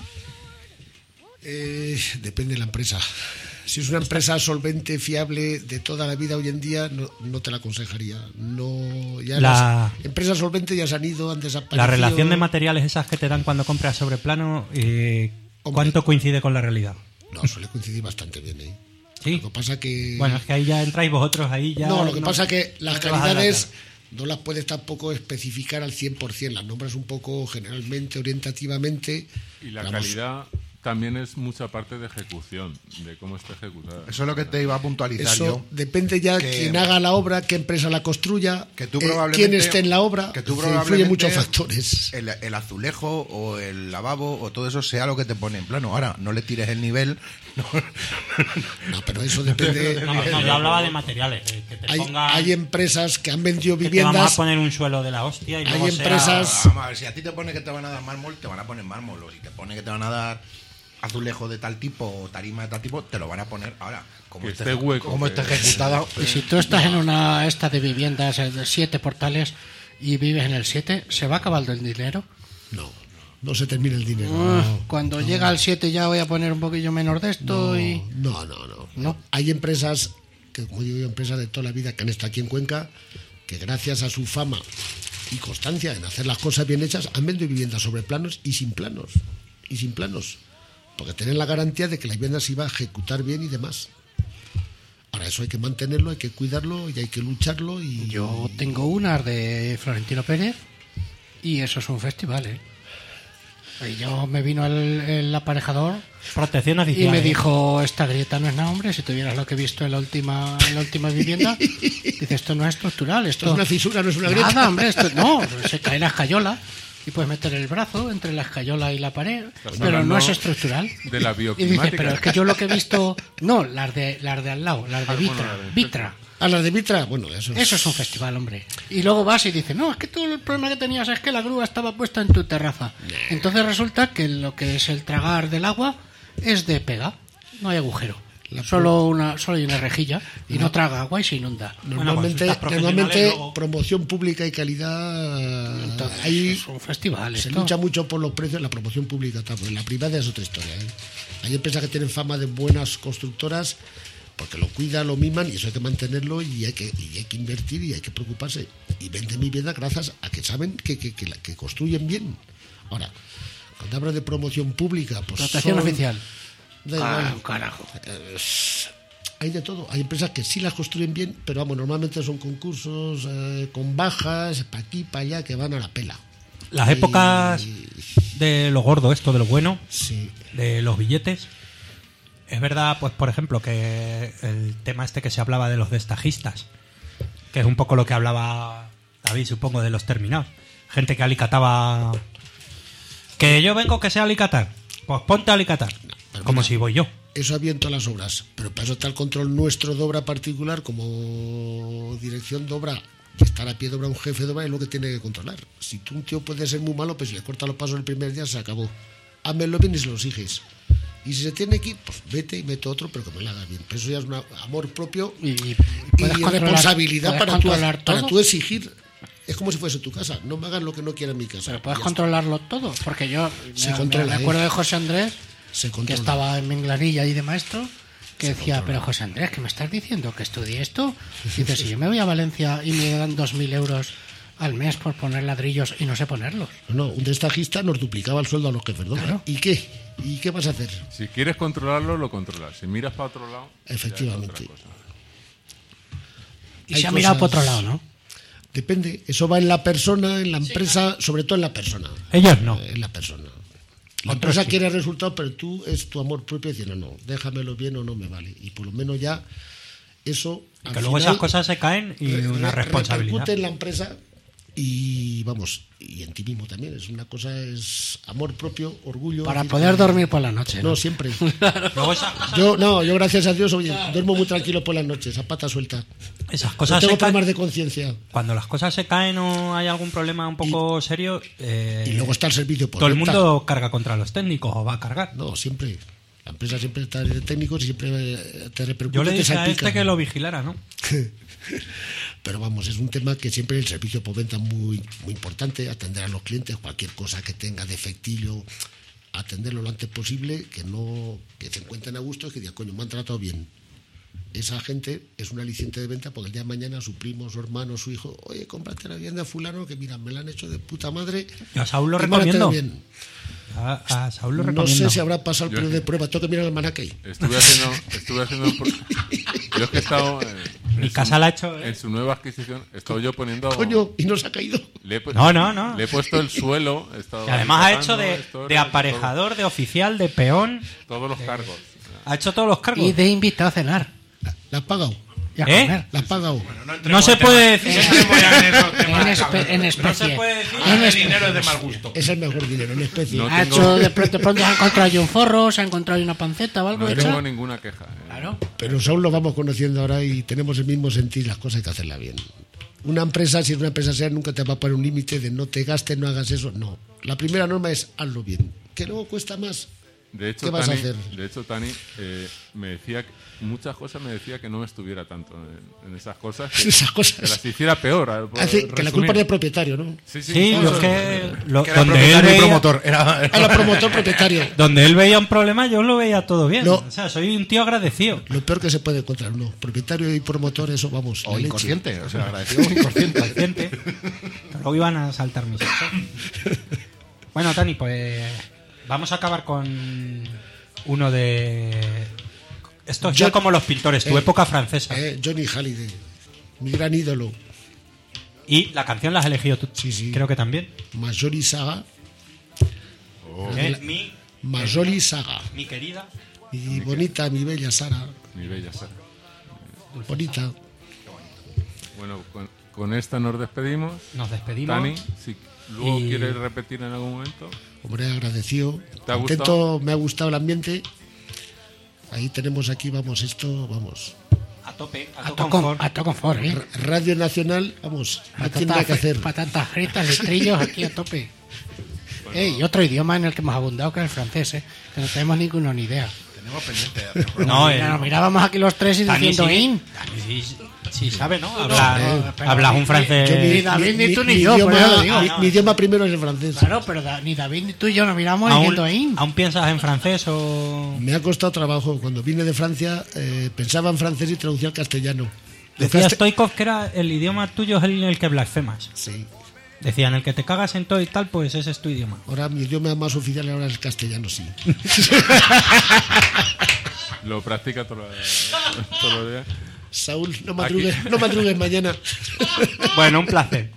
E: Depende de la empresa. Si es una empresa solvente, fiable, de toda la vida hoy en día, no te la aconsejaría. No, ya las empresas solventes ya se han ido, han desaparecido.
C: La relación de materiales esas que te dan cuando compras sobre plano, ¿cuánto coincide con la realidad?
E: No, suele coincidir bastante bien, ¿eh?
C: Sí.
E: Lo que pasa que...
C: Bueno, es que ahí ya entráis vosotros, ahí ya...
E: No, lo que pasa que las
C: no te vas a
E: calidades
C: adelantar.
E: no las puedes tampoco especificar al 100%. Las nombras un poco generalmente, orientativamente.
D: Y la
E: Vamos,
D: calidad también es mucha parte de ejecución, de cómo está ejecutada.
I: Eso es lo que te iba a puntualizar
E: Eso
I: yo.
E: depende ya
I: que-
E: quién haga la obra, qué empresa la construya,
I: Que tú
E: quién
I: probablemente-
E: esté en la obra.
I: que tú
E: influyen
I: probablemente
E: muchos factores.
I: El azulejo o el lavabo o todo eso sea lo que te pone en plano. Ahora, no le tires el nivel.
E: No, pero eso depende.
C: No, yo hablaba de materiales, que te pongan...
E: Hay empresas que han vendido
C: que te vamos a
E: viviendas.
C: poner un suelo de la hostia y
E: Hay
C: luego
E: empresas-
I: Vamos a ver, si a ti te pone que te van a dar mármol, te van a poner mármol. O si te pone que te van a dar azulejo de tal tipo o tarima de tal tipo, te lo van a poner. Ahora, como
D: Que
I: esté,
D: esté hueco,
I: como esté
D: que-
I: ejecutada...
F: Y si tú estás en una esta de viviendas de 7 portales y vives en el 7, ¿se va acabando el dinero?
E: No se termina el dinero.
F: Cuando llega al 7 ya voy a poner un poquillo menos de esto y...
E: No. Hay empresas, que como digo yo, empresas de toda la vida que han estado aquí en Cuenca, que gracias a su fama y constancia en hacer las cosas bien hechas, han vendido viviendas sobre planos y sin planos. Porque tienen la garantía de que la vivienda se iba a ejecutar bien y demás. Ahora eso hay que mantenerlo, hay que cuidarlo y hay que lucharlo. Y
F: Yo tengo unas de Florentino Pérez y eso es un festival, ¿eh? Y yo me vino el aparejador
C: Protección oficial.
F: y me
C: ¿eh?
F: dijo, esta grieta no es nada, hombre, si tuvieras lo que he visto en la última vivienda, dice, esto no es estructural,
E: esto es una fisura, no es una grieta.
F: Nada, hombre, no, se cae la escayola y puedes meter el brazo entre la escayola y la pared,
D: Estás
F: pero no
D: hablando
F: es estructural.
D: de la
F: Y dice,
D: bioclimática.
F: pero es que yo lo que he visto, no, las de al lado, las de Vitra.
E: A las de Vitra, bueno, eso
F: es un festival, hombre. Y luego vas y dices, no, es que tú el problema que tenías es que la grúa estaba puesta en tu terraza. Entonces resulta que lo que es el tragar del agua es de pega, no hay agujero. Solo hay una rejilla y no traga agua y se inunda.
E: Normalmente,
C: luego-
E: promoción pública y calidad.
F: Entonces,
E: Ahí
F: es un festival.
E: se
F: esto.
E: lucha mucho por los precios, la promoción pública está, pues la privada es otra historia. ¿eh? Hay empresas que tienen fama de buenas constructoras, porque lo cuidan, lo miman, y eso hay que mantenerlo, y hay que invertir, y hay que preocuparse. Y venden vivienda gracias a que saben que construyen bien. Ahora, cuando hablan de promoción pública, pues
F: Protección oficial.
E: Da igual.
F: Un carajo.
E: Hay de todo. Hay empresas que sí las construyen bien, pero vamos, normalmente son concursos con bajas, para aquí, para allá, que van a la pela.
C: Las épocas de lo gordo, esto, de lo bueno,
E: Sí.
C: de los billetes. Es verdad, pues por ejemplo, que el tema este que se hablaba de los destajistas, que es un poco lo que hablaba David, supongo, de los terminados. Gente que alicataba... Que yo vengo que sea alicatar. Pues ponte a alicatar. Como si voy yo.
E: Eso había en todas las obras, pero para eso está el control nuestro de obra particular, como dirección de obra, que estar a pie de obra, un jefe de obra es lo que tiene que controlar. Si tú, un tío puede ser muy malo, pues si le corta los pasos el primer día, se acabó. Házmelo bien y se lo exiges. Y si se tiene que ir, pues vete y mete otro, pero que me lo hagas bien. Pero eso ya es un amor propio
F: Y
E: y
F: puedes controlar-
E: responsabilidad
F: puedes
E: para
F: controlar todo.
E: tú exigir. Es como si fuese tu casa. No me hagan lo que no quiera en mi casa.
F: Pero puedes
E: Ya
F: controlarlo todo, porque yo
E: Se
F: me
E: controla,
F: acuerdo de José Andrés,
E: Se
F: que
E: controla.
F: estaba en Minglanilla y de maestro, que
E: Se
F: decía,
E: controla.
F: pero José Andrés, ¿qué me estás diciendo? ¿Que estudie esto? Dice, si yo me voy a Valencia y me dan 2.000 euros al mes por poner ladrillos y no sé ponerlos.
E: No, un destajista nos duplicaba el sueldo a los jefes de obra.
F: Claro.
E: ¿Y qué? ¿Y qué vas a hacer?
D: Si quieres controlarlo, lo controlas. Si miras para otro lado, ya es
E: Efectivamente.
D: otra cosa.
F: Y
E: Hay
F: se ha mirado
E: cosas-
F: para otro lado, ¿no?
E: Depende, eso va en la persona, en la empresa, sobre todo en la persona.
C: Ellos no.
E: En la persona. La
C: Otros
E: empresa
C: sí.
E: quiere resultados, pero tú es tu amor propio diciendo, no, déjamelo bien o no me vale. Y por lo menos ya eso...
C: Y
E: al
C: que luego
E: final,
C: esas cosas se caen y una responsabilidad.
E: repercute en la empresa y vamos, y en ti mismo también. Es una cosa, es amor propio, orgullo.
F: Para
E: decir,
F: poder dormir por la noche, ¿no?
E: No, siempre.
C: Luego esas cosas,
E: Yo gracias a Dios, oye, duermo muy tranquilo por las noches, a pata suelta.
C: esas
E: No
C: cosas
E: tengo
C: se caen.
E: problemas de conciencia.
C: Cuando las cosas se caen o hay algún problema un poco serio,
E: Y luego está el servicio por
C: todo el
E: venta.
C: mundo carga contra los técnicos o va a cargar.
E: No, siempre. La empresa siempre está de técnicos y siempre te repercute.
C: Yo le
E: te
C: dije a
E: salpica.
C: este que lo vigilara, ¿no?
E: Pero vamos, es un tema que siempre el servicio por venta muy, muy importante, atender a los clientes, cualquier cosa que tenga defectillo, atenderlo lo antes posible, que se encuentren a gusto y que digan, coño, me han tratado bien. Esa gente es un aliciente de venta porque el día de mañana su primo, su hermano, su hijo, oye, cómprate la vivienda de fulano que mira, me la han hecho de puta madre.
C: Yo a Saúl lo
E: y me la han
C: recomiendo.
E: tenido bien.
C: A Saúl lo
E: No
C: recomiendo.
E: sé si habrá pasado el
D: Yo
E: periodo
D: sí.
E: de prueba, tengo que mirar el almanaque.
D: Estuve haciendo yo es que he estado
C: Mi casa la ha hecho, ¿eh?
D: en su nueva adquisición, he estado yo poniendo
E: Coño, y no se ha caído.
C: No.
D: Le he puesto el suelo, he estado
C: Y además ha
D: empezando,
C: hecho de
D: historias,
C: aparejador, de oficial, de peón.
D: todos los cargos.
C: Ha hecho todos los cargos.
F: Y de invitado a cenar
E: ¿La has pagado?
F: y a
C: ¿Eh?
F: comer.
E: ¿La has pagado?
C: No se puede decir.
F: En
C: No
F: especie.
C: se puede decir.
F: En especie.
J: Dinero es de mal gusto.
E: Es el mejor dinero en especie.
D: No
F: Ha
D: tengo-
F: hecho de pronto se ha encontrado ahí un forro, se ha encontrado ahí una panceta o algo
D: No
F: hecha.
D: tengo ninguna queja.
F: Claro.
E: Pero Saúl lo vamos conociendo ahora y tenemos el mismo sentir, las cosas hay que hacerlas bien. Una empresa, si es una empresa seria, nunca te va a poner un límite de no te gastes, no hagas eso. No. La primera norma es hazlo bien. Que luego cuesta más.
D: De hecho,
E: ¿Qué vas a
D: Tani,
E: hacer?
D: Tani me decía muchas cosas, me decía que no estuviera tanto en esas cosas, que,
E: Esas cosas.
D: que las hiciera peor. por
E: Hace que la
D: resumir.
E: culpa es del propietario, ¿no?
D: Sí,
C: Sí, yo es que
I: Que era
C: donde él
I: propietario y
C: veía,
I: promotor. Era
E: A la promotor propietario.
C: donde él veía un problema, yo lo veía todo bien.
E: No.
C: O sea, soy un tío agradecido.
E: Lo peor que se puede encontrar, no. Propietario y promotor, eso vamos.
I: o
E: la leche.
I: inconsciente. O sea, agradecido o inconsciente.
C: Gente. Luego iban a saltar mis hechos. Bueno, Tani, pues vamos a acabar con uno de... Esto es ya
E: Yo-
C: como los pintores, tu época francesa.
E: Johnny Hallyday, mi gran ídolo.
C: Y la canción la has elegido tú.
E: Sí, sí.
C: Creo que también.
E: Majoli Saga.
C: Mi
E: Majoli Saga.
C: mi querida.
E: Mi bonita, mi bella Sara.
D: Mi bella Sara.
E: Bonita.
D: Bueno, con esta nos despedimos.
C: Nos despedimos.
D: Tani, si luego
C: Y-
D: quieres repetir en algún momento.
E: Hombre, agradecido.
D: ¿Te ha
E: Contento,
D: gustado?
E: me ha gustado el ambiente. Ahí tenemos aquí, vamos, esto, vamos.
C: A tope, a
F: A
C: tope
F: to confort, ¿eh?
E: Radio Nacional, vamos, no tiene nada que hacer.
F: Patatas fritas, litrillos aquí a tope. Y otro idioma en el que hemos abundado, que es el francés, ¿eh? Que no tenemos ninguno ni idea.
J: Tenemos pendiente de hacer
C: No,
F: Mira, nos mirábamos aquí los tres y
C: Tani
F: diciendo
C: sí,
F: in.
C: Tani sí, Sí, sabe, ¿no?
F: pero-
C: Hablas un francés.
F: Ni David, ni tú, ni yo, por eso lo digo.
E: Mi idioma primero es el francés.
F: Claro, pero ni David ni tú y yo nos miramos diciendo ahí.
C: ¿Aún piensas en francés o...?
E: Me ha costado trabajo. Cuando vine de Francia, pensaba en francés y traducía al castellano.
C: Decía Stoikov que era el idioma tuyo es el que blasfemas.
E: Sí.
C: Decían, el que te cagas en todo y tal, pues ese es tu idioma.
E: Ahora mi idioma más oficial ahora es el castellano, sí.
D: Lo practica todos los días.
E: Saúl, no madrugues mañana.
C: Bueno, un placer.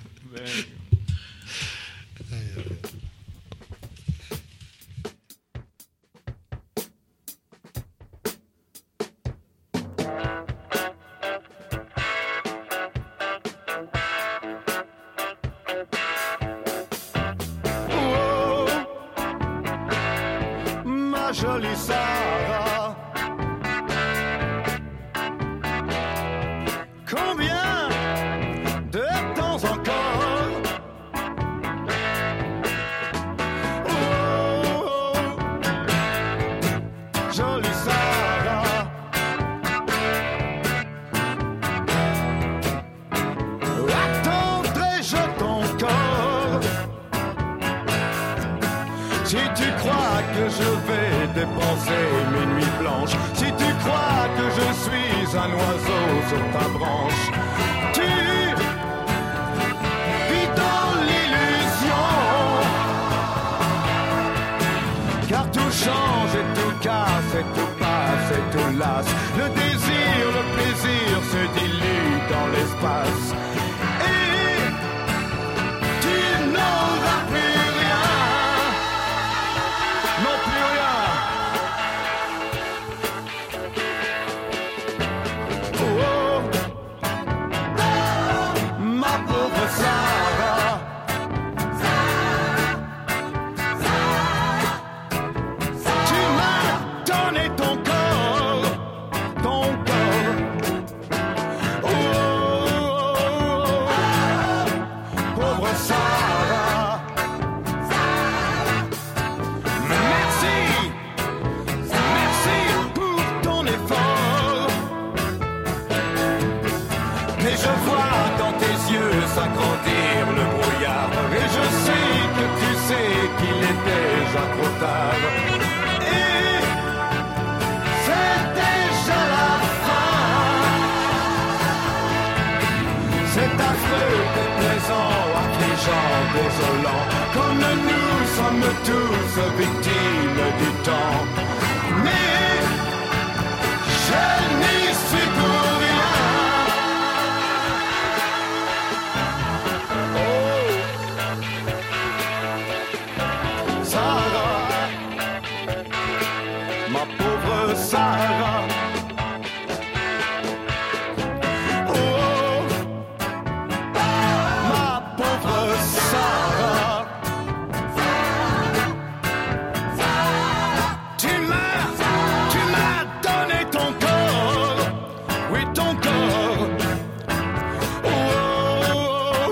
J: Ma jolie Sarah, combien de temps encore? Oh, jolie Sarah, attendrai-je ton corps? Si tu crois que je vais dépenser mes nuits blanches, si tu crois que je suis un oiseau sur ta branche, tu vis dans l'illusion. Car tout change et tout casse et tout passe et tout lasse. Le désir, le plaisir se dilue dans l'espace. Et tu n'auras plus rien. Non plus rien. Oh, ma pauvre Sarah. Tu m'as donné ton corps, ton corps. Oh, pauvre Sarah. Merci, merci pour ton effort. Mais je vois dans tes yeux s'agrandir le brouillard. Et je sais que tu sais qu'il est déjà trop tard. Et c'est déjà la fin. C'est affreux, déplaisant, affligeant, désolant. Comme nous sommes tous victimes du temps. Mais je n'y suis pour rien. Oh, Sarah, ma pauvre Sarah. Oh, ma pauvre Sarah. Tu m'as donné ton corps, oui ton corps. Oh,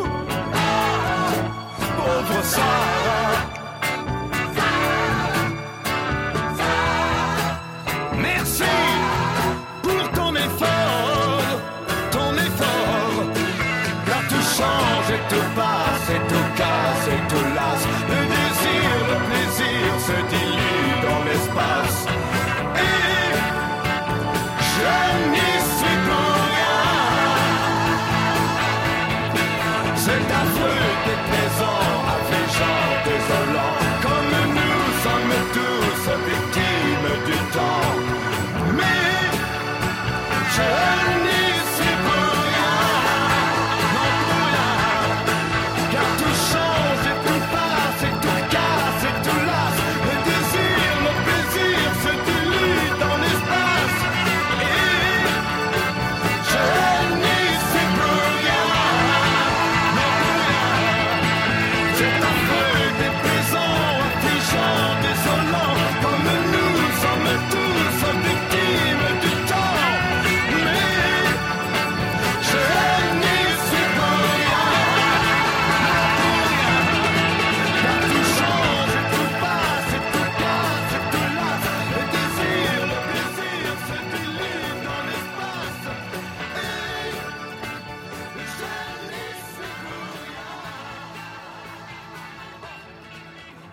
J: pauvre Sarah. Merci pour ton effort, car tout change et tout passe et tout casse et tout lasse. Le désir, le plaisir se dilue dans l'espace. Et je n'y suis pour rien. C'est affreux, déplaisant, affligeant, désolant.